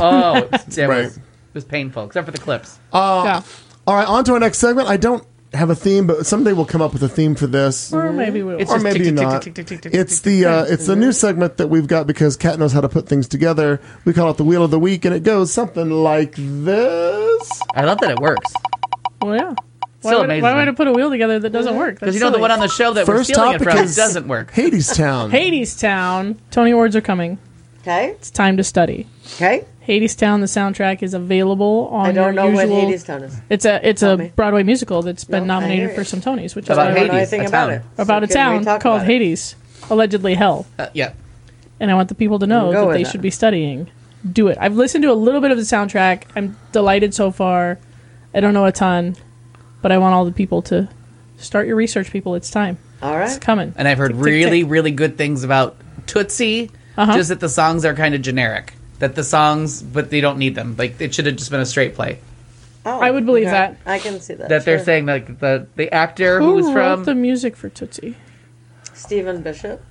it Right. was painful, except for the clips. Yeah. All right, on to our next segment. I don't have a theme, but someday we'll come up with a theme for this. Or maybe we will. It's Or just maybe tick, tick, tick, not. tick, tick, tick, tick, It's tick, the new segment that we've got because Kat knows how to put things together. We call it the Wheel of the Week, and it goes something like this. I love that it works. Well, yeah. Still Why amazing. would I put a wheel together that doesn't work? Because you know the one on the show that we're First stealing it topic from is doesn't work. Hadestown. Hadestown. Tony Awards are coming. Okay. It's time to study. Okay. Hadestown, the soundtrack is available on I don't know your what usual. Hadestown is. It's a Tell me. Broadway musical that's been No, I nominated hear for you. some Tonys, which is About I why don't know Hades, anything a about town. it. about So a can we town talk called about it? Hades, allegedly hell. Yeah. And I want the people to know Go that with they that. should be studying. Do it. I've listened to a little bit of the soundtrack. I'm delighted so far. I don't know a ton, but I want all the people to start your research, people. It's time. All It's right. coming. And I've heard Tick, tick, really, tick. really good things about Tootsie. Uh-huh. Just that the songs are kind of generic. That the songs, but they don't need them. Like it should have just been a straight play. Oh, I would believe okay. that. I can see that. That they're sure. saying like the actor Who who's wrote from the music for Tootsie? Stephen Bishop.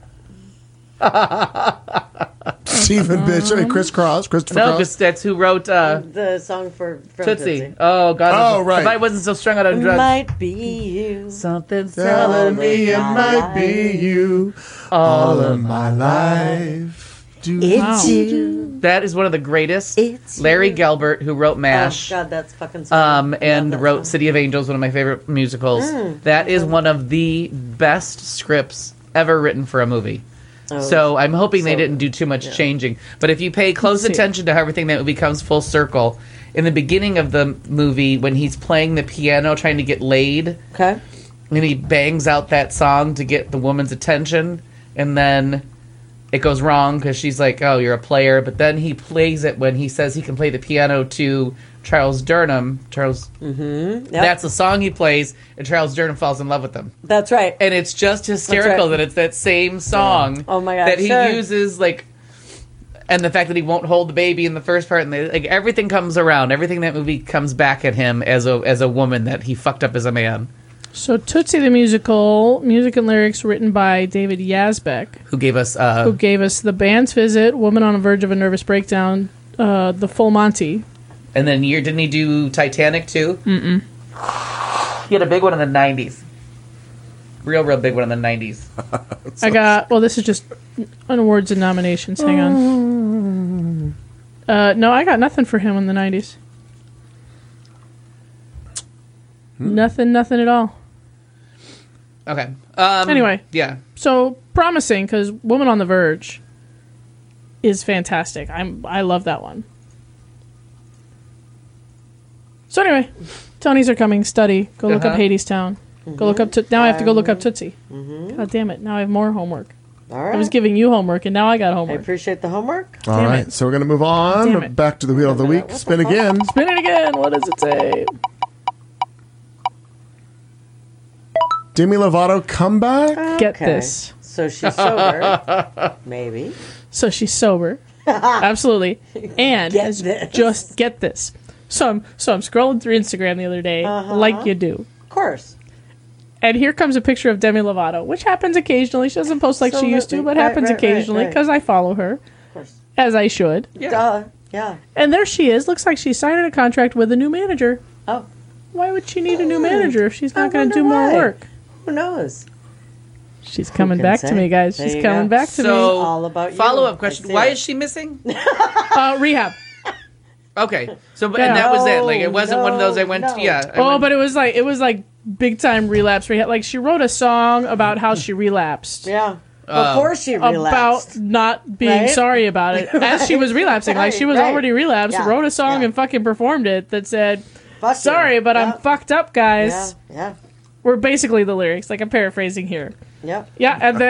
Stephen Bishop and Christopher no, Cross. just that's who wrote The song from Tootsie. Oh God! Oh, right. If I wasn't so strung out on drugs, Might be you. something's Telling telling me me it might be you all of my life. Do It's Wow. you. that is one of the greatest. It's Larry you. Gelbart, who wrote Oh MASH. God, that's fucking. Song. And Love that wrote song. City of Angels, one of my favorite musicals. That is one of the best scripts ever written for a movie. Oh, So I'm hoping they so didn't do too much changing. But if you pay close Let's see. attention to how everything that movie comes full circle, in the beginning of the movie, when he's playing the piano trying to get laid, Okay. and he bangs out that song to get the woman's attention, and then it goes wrong because she's like, "Oh, you're a player," but then he plays it when he says he can play the piano to Charles Durham. Yep. That's the song he plays, and Charles Durham falls in love with him. That's right. And it's just hysterical right. that it's that same song Oh my God, that he sure. uses, like, and the fact that he won't hold the baby in the first part, and like everything comes around, everything in that movie comes back at him as a woman that he fucked up as a man. So Tootsie the musical, music and lyrics written by David Yazbek, Who gave us who gave us The Band's Visit, Woman on the Verge of a Nervous Breakdown, The Full Monty. and then didn't he do Titanic too? Mm-mm. He had a big one in the 90s. Real big one in the 90s. I got, well, this is just on awards and nominations. Hang on. No, I got nothing for him in the 90s. Nothing at all. Okay. Anyway. Yeah. So promising, because Woman on the Verge is fantastic. I love that one. So anyway, Tonys are coming. Study. Go look up Uh-huh. Hadestown. Go look up. Now I have to go look up Tootsie. God damn it! Now I have more homework. All right. I was giving you homework, and now I got I homework. appreciate the homework. All Damn right, it. so we're going to move Damn on it. back to the Wheel of the Week. Spin again. Spin it again. What does it say? Demi Lovato comeback? Get Okay. this. So she's sober. Maybe. So she's sober. Absolutely. And Get has this. just get this. So I'm scrolling through Instagram the other day, like you do. Of course. And here comes a picture of Demi Lovato, which happens occasionally. She doesn't post like she used to, but Right, happens right, occasionally right. because I follow her, Of course. as I should. Duh. Yeah. And there she is. Looks like she's signing a contract with a new manager. Oh, Why would she need a new manager if she's I not going to wonder do more why. work? who knows? She's coming can back say? to me, guys. There She's you coming go. back to me. So, all about you. follow-up I question. see Why it. is she missing? Rehab. Okay. So, Yeah. and that was it. Like, it wasn't one of those I went, No. yeah. I Oh, went- but it was like big time relapse rehab. Like she wrote a song about how she relapsed. Yeah. Before she relapsed. About not being Right? sorry about it as she was relapsing. Like she was Right, right. already relapsed, Yeah, wrote a song yeah. and fucking performed it that said, Fuck you. "Sorry, but I'm Yeah. fucked up, guys." Yeah. Were basically the lyrics. Like I'm paraphrasing here. Yeah. Yeah, and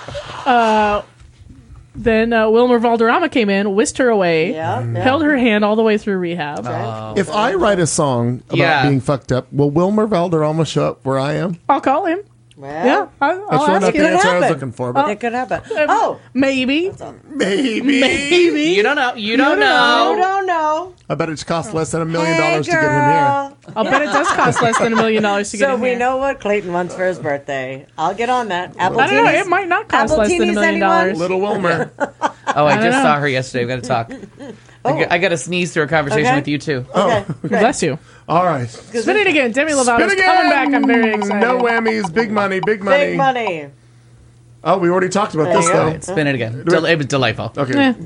then Wilmer Valderrama came in, whisked her away, Yeah. held her hand all the way through rehab. If I write a song about Yeah. being fucked up, will Wilmer Valderrama show up where I am? I'll call him. Well, Yeah, I'll That's really ask not him. the answer I was happen. looking for, but It could happen. Oh, Maybe. maybe. You don't know. You don't you know. don't know. I bet it's cost less than $1 million Hey, to get him here. girl. I'll bet it does cost less than $1 million to get So in we here. know what Clayton wants for his birthday. I'll get on that. Apple I don't know. Teenies? It might not cost less than $1 Appletini's, million. anyone? Little Wilmer. Oh, I don't just know. saw her yesterday. We've got to talk. I got to sneeze through a conversation Okay. with you, too. Okay. Bless you. All right. Spin it again. Demi Lovato's Spin coming back. I'm very excited. No whammies. Big money. Big money. Big money. Oh, we already talked about There this, you go. though. Right, spin it again. It was delightful. Okay. Eh,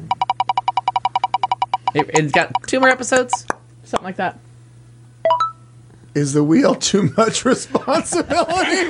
It's got 2 more episodes. something like that. Is the wheel too much responsibility?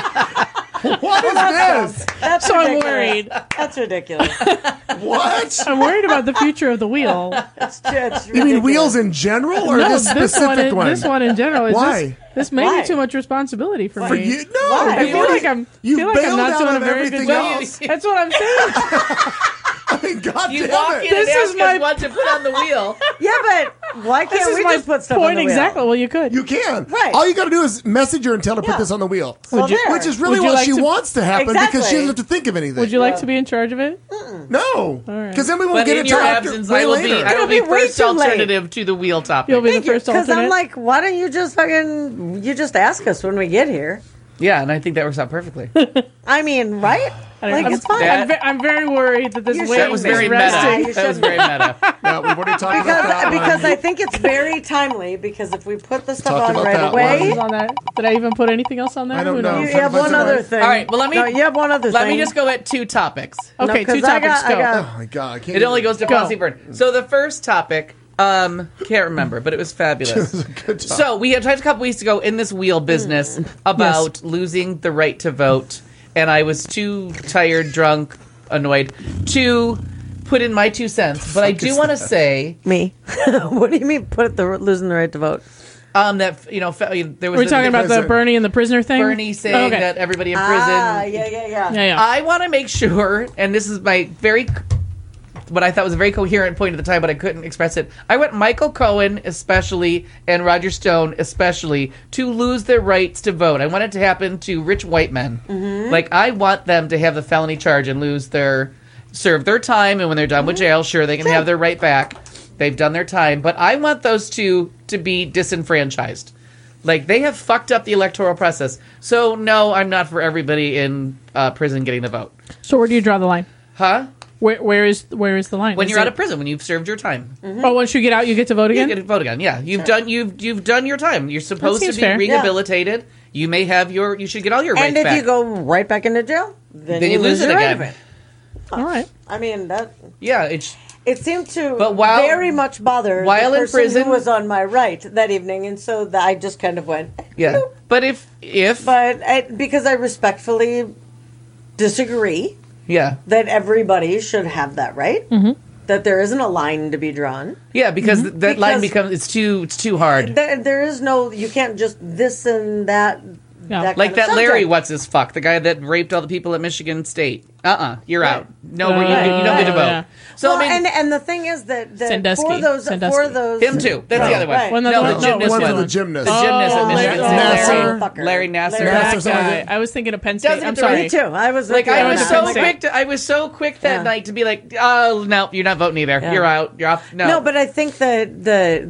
What? What is this? That's So I'm ridiculous. worried. That's ridiculous. What? I'm worried about the future of the wheel. It's You mean ridiculous. wheels in general or No, this specific one? This one in general. Is Why? This may Why? be too much responsibility for For me. you? No. Why? I feel like I'm. You feel like I'm bailed not out doing a on very good everything job. else. That's what I'm saying. I mean, God You damn walk it. in and This is ask my- us what to put on the wheel. Yeah, but why This can't is we my just put stuff point on the wheel? exactly. Well, you could. You can. Right. All you got to do is message her and tell her to put Yeah. this on the wheel. Well, Would you- there. Which is really Would you what like she to- wants to happen because she Exactly. doesn't have to think of anything. Would you like to be in charge of it? No. right. Because then we won't But get in it your till after, absence, way I will later. be. I will It'll be be way first too late. alternative to the wheel topic. You'll be the first Because alternate. I'm like, why don't you just you just ask us when we get here? Yeah, and I think that works out perfectly. I mean, right? I don't Like, know. it's fine. That- I'm very worried that this You wing shouldn't That was be. is very resting. meta. You That was shouldn't very meta. Yeah, we've already talked about that Because one. I think it's very timely. Because if we put the stuff Talked on about right that away, What was on there? Did I even put anything else on there? I don't Who know. knows? you have one other thing. All right, well, let me- No, you have one other Let thing. me just go at 2 topics. Okay, No, 'cause 2 topics. I Go. got- Oh my God, I can't. It only goes to Go. Policy Burn. So the first topic, can't remember, but it was fabulous. Good job. So we had talked a couple weeks ago in this wheel business about losing the right to vote, and I was too tired, drunk, annoyed to put in my 2 cents. But I do want to say me. What do you mean? Losing the right to vote? that there was We're talking about the prison. Bernie and the prisoner thing. Bernie saying Okay. that everybody in prison. Yeah. Yeah, yeah. I want to make sure, and this is my what I thought was a very coherent point at the time, but I couldn't express it. I want Michael Cohen, especially, and Roger Stone, especially, to lose their rights to vote. I want it to happen to rich white men. Mm-hmm. Like, I want them to have the felony charge and serve their time, and when they're done with jail, sure, they can have their right back. They've done their time. But I want those two to be disenfranchised. Like, they have fucked up the electoral process. So, no, I'm not for everybody in prison getting the vote. So where do you draw the line? Huh? Where is the line? When Is you're it- out of prison, when you've served your time. Oh, once you get out, you get to vote You again. get to vote again. Yeah, you've done your time. You're supposed to seems be fair. rehabilitated. You may have you should get all your rights And if back. you go right back into jail, then you lose it your right again. of it. All right. I mean that. Yeah, it's It seemed to But while- very much bother while the in person prison- who was on my right that evening, and so I just kind of went. yeah. But if Because I respectfully disagree yeah that everybody should have that right. Mm-hmm. That there isn't a line to be drawn. yeah because that line Because- becomes it's too hard. There is no. You can't just this and that. Yeah. that Like kind of that Larry, subject. what's his fuck? The guy that raped all the people at Michigan State. You're Right. out. No, you don't get to vote. yeah. So, Well, I mean, and the thing is that Sandusky. for those Sandusky. him too. That's the other one. Right. One No, other the one? gymnast One one. for the gymnast. The gymnast at Oh, Michigan Larry- State. Nasser. Fucker. Larry Nasser. Larry That Nasser. guy. I was thinking of Penn State. Doesn't I'm it really- Me sorry. too. I was Like with you I on was that. so Penn State. quick. I was so quick that Yeah. night to be like, oh no, you're not voting either. Yeah. You're out. You're off. No, No, but I think that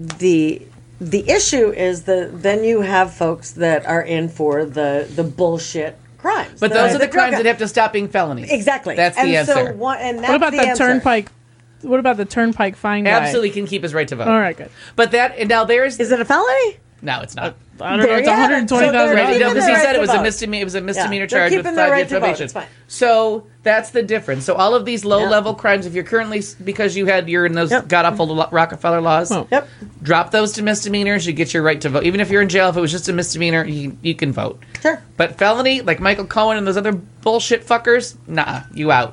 the issue is that then you have folks that are in for the bullshit crimes. But those are the drug- crimes that have to stop being felonies. Exactly. That's the and answer. So that's What about the that answer. turnpike? What about the turnpike fine guy? Absolutely can keep his right to vote. All right, good. But that and now there's Is it a felony? no, it's not. I don't know. It's There you have it. So $120,000. they're Right, keeping no, because he their said right it was to a vote. misdemeanor. It was a misdemeanor they're charge with keeping their 5 right years to vote. probation. It's fine. So that's the difference. So all of these low-level crimes, if you're currently because you're in those Yep. god awful Rockefeller laws, Oh. Yep. drop those to misdemeanors. You get your right to vote. Even if you're in jail, if it was just a misdemeanor, you can vote. Sure. But felony, like Michael Cohen and those other bullshit fuckers, nah, you out.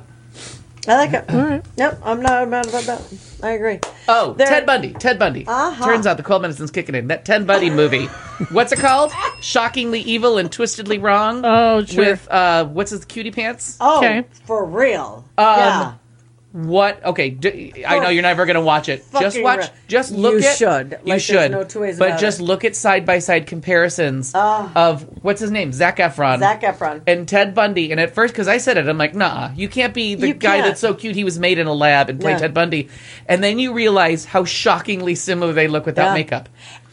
I like it. All right. Yep. I'm not mad about that. I agree. Oh, There- Ted Bundy. Ted Bundy. Uh-huh. Turns out the cold medicine's kicking in. That Ted Bundy movie. What's it called? Shockingly Evil and Twistedly Wrong. Oh, sure. With what's his cutie pants? Oh, Okay. for real. Yeah. What? Okay, I know you're never going to watch it. Just Fucking watch. real. Just look You at. should. You Like, there's should. no two ways but about just it. look at side by side comparisons of what's his name, Zac Efron. Zac Efron. And Ted Bundy. And at first, because I said it, I'm like, nah, you can't be the You guy can't. that's so cute he was made in a lab and play Yeah. Ted Bundy. And then you realize how shockingly similar they look without Yeah. makeup.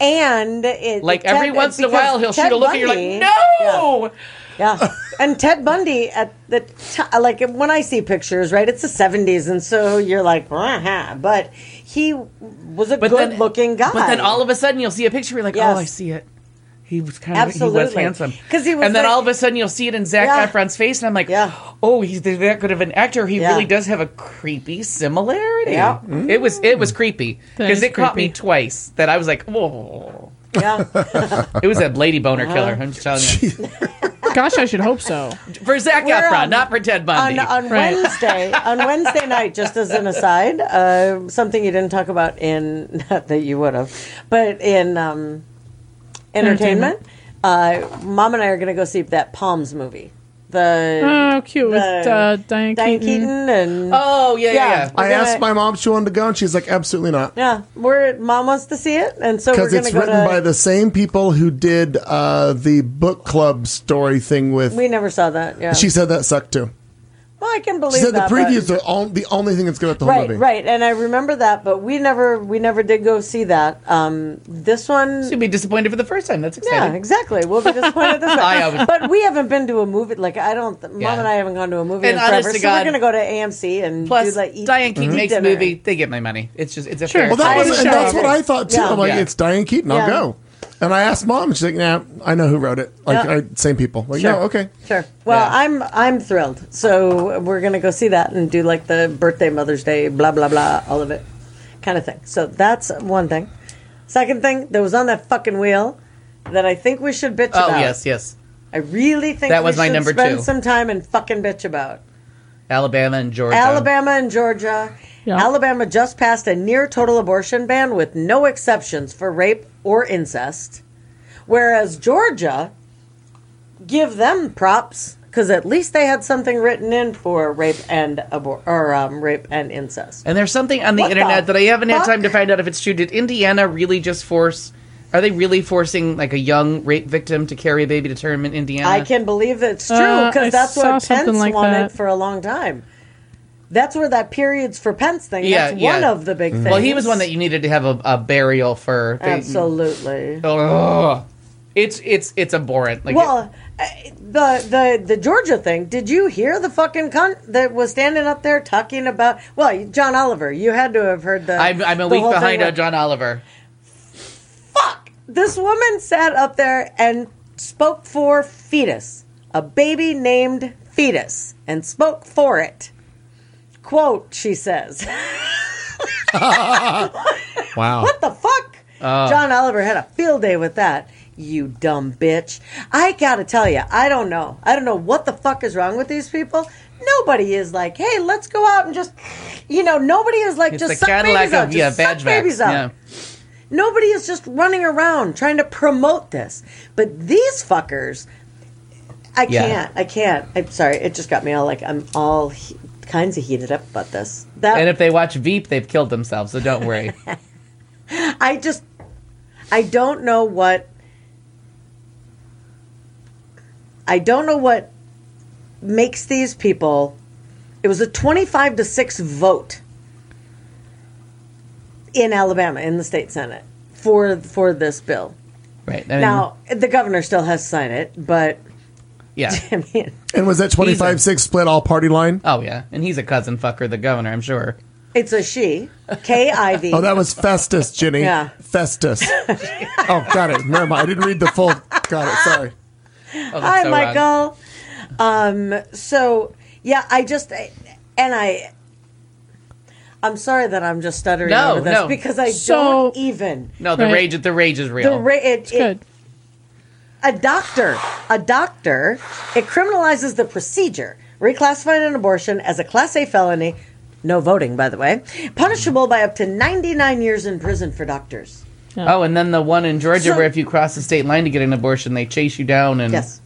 And it Like Ted- every once in a because while, he'll Ted shoot a look, and you're Bundy- like, no. Yeah. And Ted Bundy at the like when I see pictures, right? It's the 70s, and so you're like, but he was a good-looking guy. But then all of a sudden, you'll see a picture. You're like, Yes. oh, I see it. He was kind of he was Absolutely. handsome. 'Cause he was and then like- all of a sudden, you'll see it in Zac Yeah. Efron's face, and I'm like, Yeah. oh, he's that good of an actor. He Yeah. really does have a creepy similarity. Yeah. It was creepy That because is it caught me creepy. twice. That I was like, whoa. yeah. It was a lady boner killer. I'm just telling you. Gosh, I should hope so. For Zac We're, Efron, not for Ted Bundy. on Right. Wednesday night, just as an aside, something you didn't talk about in not that you would have, but in entertainment, Mom and I are going to go see that Palms movie. Oh, cute. With Diane Keaton. and oh yeah. We're I gonna- asked my mom if she wanted to go, and she's like, absolutely not. yeah, Mom wants to see it, and so we're Because going to it's go written to. by the same people who did the book club story thing with. We never saw that. Yeah, She said that sucked too. well, I can She believe said the that. but- previews are the only thing that's good about the whole Right, movie. right, and I remember that, but we never did go see that. This one, You'll be disappointed for the first time. That's yeah, exciting. exactly. We'll be disappointed this I way. always- But we haven't been to a movie. Like I don't. Mom Yeah. and I haven't gone to a movie And in honest forever. to So God- we're going to go to AMC and Plus, do like eat, Diane Keaton eat makes a dinner. movie. They get my money. It's just a Sure. fair. Well, that I was, and sure that's what agree. I thought too. Yeah. I'm like, Yeah. it's Diane Keaton. I'll Yeah. go. And I asked mom, and she's like, "Nah, I know who wrote it. Like, Yeah. same people." Like, Sure. no, okay. Sure. Well, Yeah. I'm thrilled. So we're gonna go see that and do like the birthday, Mother's Day, blah blah blah, all of it, kind of thing. So that's one thing. Second thing that was on that fucking wheel that I think we should bitch Oh about. yes. I really think That we was my should number spend two. some time and fucking bitch about. Alabama and Georgia. Alabama and Georgia. Yeah. Alabama just passed a near total abortion ban with no exceptions for rape or incest. Whereas Georgia, give them props because at least they had something written in for rape and rape and incest. And there's something on the What the internet that I haven't had fuck? time to find out if it's true. Did Indiana really just force? Are they really forcing like a young rape victim to carry a baby to term in Indiana? I can believe it's true I because that's saw what something Pence like wanted that. for a long time. That's where that periods for Pence thing. Yeah, that's yeah. one of the big things. Well, he was one that you needed to have a burial for. absolutely. Ugh. It's abhorrent. Like Well, the Georgia thing. Did you hear the fucking cunt that was standing up there talking about? Well, John Oliver. You had to have heard the. I'm a the week whole thing behind with- John Oliver. Fuck! This woman sat up there and spoke for fetus, a baby named Fetus, and spoke for it. Quote, she says. Wow. What the fuck? John Oliver had a field day with that. You dumb bitch. I gotta tell you, I don't know. I don't know what the fuck is wrong with these people. Nobody is like, hey, let's go out and just, nobody is like, It's just the suck Cadillac babies out. of Just badge suck babies vax. out. Yeah. Nobody is just running around trying to promote this. But these fuckers, I Yeah. can't. I'm sorry. It just got me all like, I'm all kinds of heated up about this. That And if they watch Veep, they've killed themselves, so don't worry. I don't know what makes these people. It was a 25-6 vote in Alabama in the state Senate for this bill. Right. I mean, Now the governor still has to sign it, but yeah. I mean, And was that 25-6 split all party line? Oh, yeah. And he's a cousin fucker, the governor, I'm sure. it's a she, K-I-V. Oh, that was Festus, Ginny. Yeah. Festus. Oh, got it. Never mind. I didn't read the full. Got it. Sorry. Oh, that's Hi, so wrong. Michael. So yeah, I'm sorry that I'm just stuttering No, over this no. because I So- don't even. No, the Right. rage is real. It's good. A doctor, it criminalizes the procedure, reclassifying an abortion as a Class A felony, no voting, by the way, punishable by up to 99 years in prison for doctors. Oh, and then the one in Georgia So- where if you cross the state line to get an abortion, they chase you down and Yes.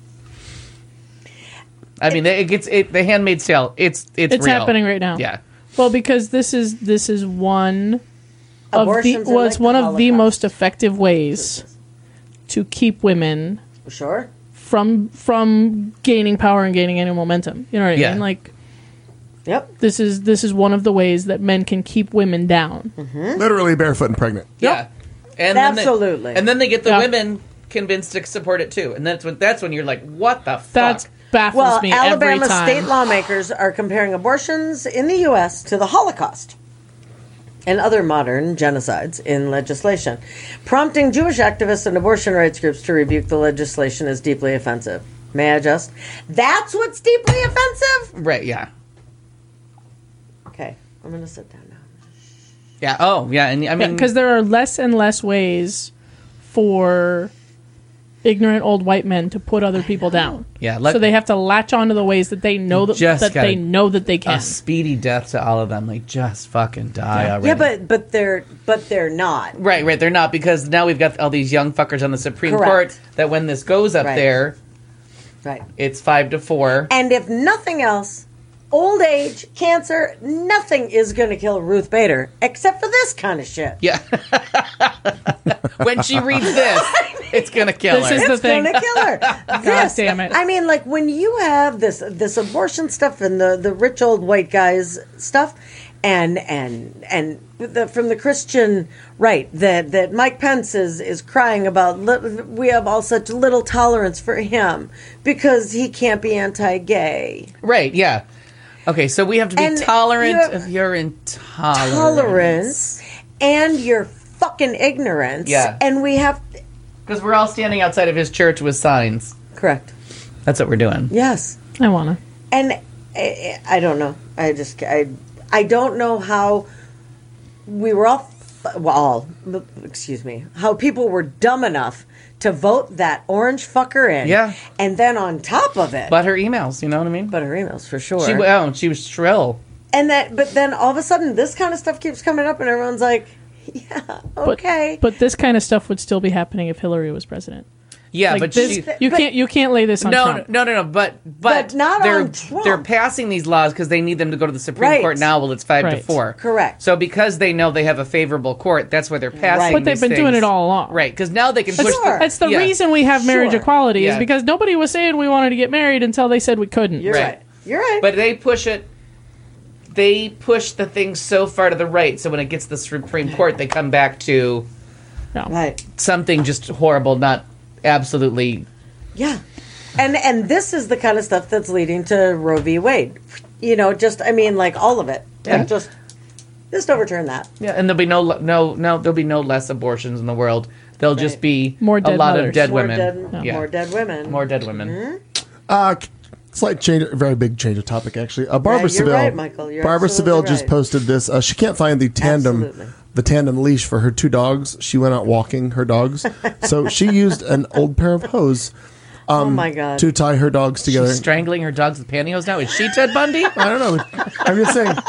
I mean, the Handmaid's Tale. It's It's real. happening right now. Yeah. Well, because this is one of the Abortions are well, it's like one the of the Holocaust. most effective ways to keep women Sure. from gaining power and gaining any momentum. You know what I Yeah. mean? Like Yep. this is one of the ways that men can keep women down. Literally barefoot and pregnant. Yeah. And Absolutely. and then they get the Yeah. women convinced to support it too. And that's when you're like, what the That fuck? baffles Well, me Alabama every time. state lawmakers are comparing abortions in the U.S. to the Holocaust and other modern genocides in legislation, prompting Jewish activists and abortion rights groups to rebuke the legislation as deeply offensive. May I just? That's what's deeply offensive? Right, yeah. Okay, I'm going to sit down now. Yeah. Oh, yeah. And I mean, Because there are less and less ways for ignorant old white men to put other people down. Yeah, so they have to latch onto the ways that they know that Just they gotta- know that they can. a speedy death to all of them. Like, just fucking die already. Yeah, but they're not. Right. They're not, because now we've got all these young fuckers on the Supreme Correct. Court that when this goes up Right. there, Right. it's 5-4. And if nothing else, old age, cancer, nothing is going to kill Ruth Bader except for this kind of shit. Yeah. When she reads this, it's gonna kill This her. is the It's thing. gonna kill her. God damn it. I mean, like when you have this abortion stuff and the rich old white guys stuff, and from the Christian right that Mike Pence is crying about. We have all such little tolerance for him because he can't be anti-gay. Right, yeah. Okay, so we have to be And tolerant you have- of your intolerance. Tolerance and your fucking ignorance. Yeah. And we have Because we're all standing outside of his church with signs. correct. That's what we're doing. Yes. I wanna. And I don't know. I don't know how we were how people were dumb enough to vote that orange fucker in. Yeah. And then on top of it, But her emails, you know what I mean? but her emails for sure. She was shrill. But then all of a sudden this kind of stuff keeps coming up and everyone's like, yeah, But, okay. But this kind of stuff would still be happening if Hillary was president. Yeah, Like but this, she... you can't lay this on Trump. No. But not they're, on Trump. They're passing these laws because they need them to go to the Supreme Right. Court now. Well, it's 5-4. Right. Correct. So because they know they have a favorable court, that's why they're passing. Right. But they've these been doing things. it all along. Right? Because now they can push. Sure. That's the Yeah. reason we have marriage Sure. equality is Yeah. because nobody was saying we wanted to get married until they said we couldn't. You're Right. right. You're right. But they push it. They push the thing so far to the right, so when it gets to the Supreme Court, they come back to right. something just horrible, not absolutely. Yeah. And this is the kind of stuff that's leading to Roe v. Wade. Like all of it. Yeah. Just overturn that. Yeah, and there'll be there'll be no less abortions in the world. There'll just Right. be More a dead lot mothers. of dead More women. dead, Yeah. more dead women. More dead women. Slight change, very big change of topic, actually. Barbara you're Seville. right, Michael. You're Barbara Seville absolutely just right. posted this. She can't find the Absolutely. tandem leash for her two dogs. She went out walking her dogs, so she used an old pair of hose Oh my God. to tie her dogs together. She's strangling her dogs with pantyhose now. Is she Ted Bundy? I don't know. I'm just saying.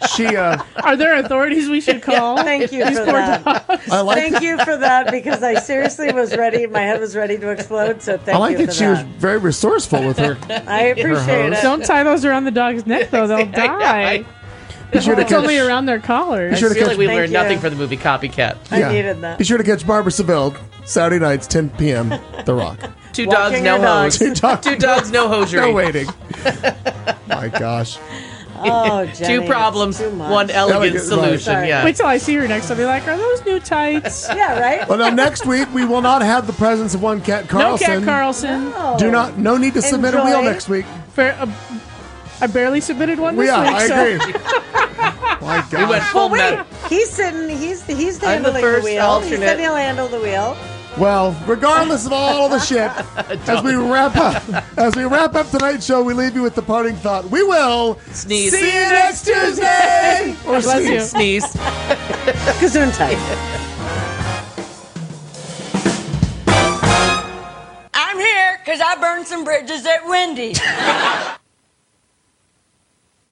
She, Are there authorities we should call? Thank you for that. I like Thank you for that because I seriously was ready. My head was ready to explode. So thank I like you that for she was that. very resourceful with her. I appreciate it. Don't tie those around the dog's neck, though. They'll die. Be sure to It's only catch, around their collars. sure I to feel catch- like we Thank learned you. nothing from the movie Copycat. I needed that. Be sure to catch Barbara Seville Saturday nights, 10 p.m. The Rock. Two Walking dogs, no our dogs. hose. Two dogs, no hosiery. No waiting. My gosh. Oh, Jenny, Two problems, it's too much. one elegant Elegant, solution. right. Yeah. Wait till I see her next. I'll be like, are those new tights? Yeah, right? Well, now next week we will not have the presence of one Cat No, Carlson. Cat Carlson. No need to submit a wheel Enjoy. next week. I barely submitted one this Yeah, week. I so- agree. My We went gosh. full Wait, med. he's sitting. He's I'm the handling first the wheel. He alternate. said he'll handle the wheel. Well, regardless of all the shit, as we wrap up tonight's show, we leave you with the parting thought. We will Sneeze. see you next Tuesday. Or Bless you. Sneeze. Gesundheit. I'm here because I burned some bridges at Wendy's.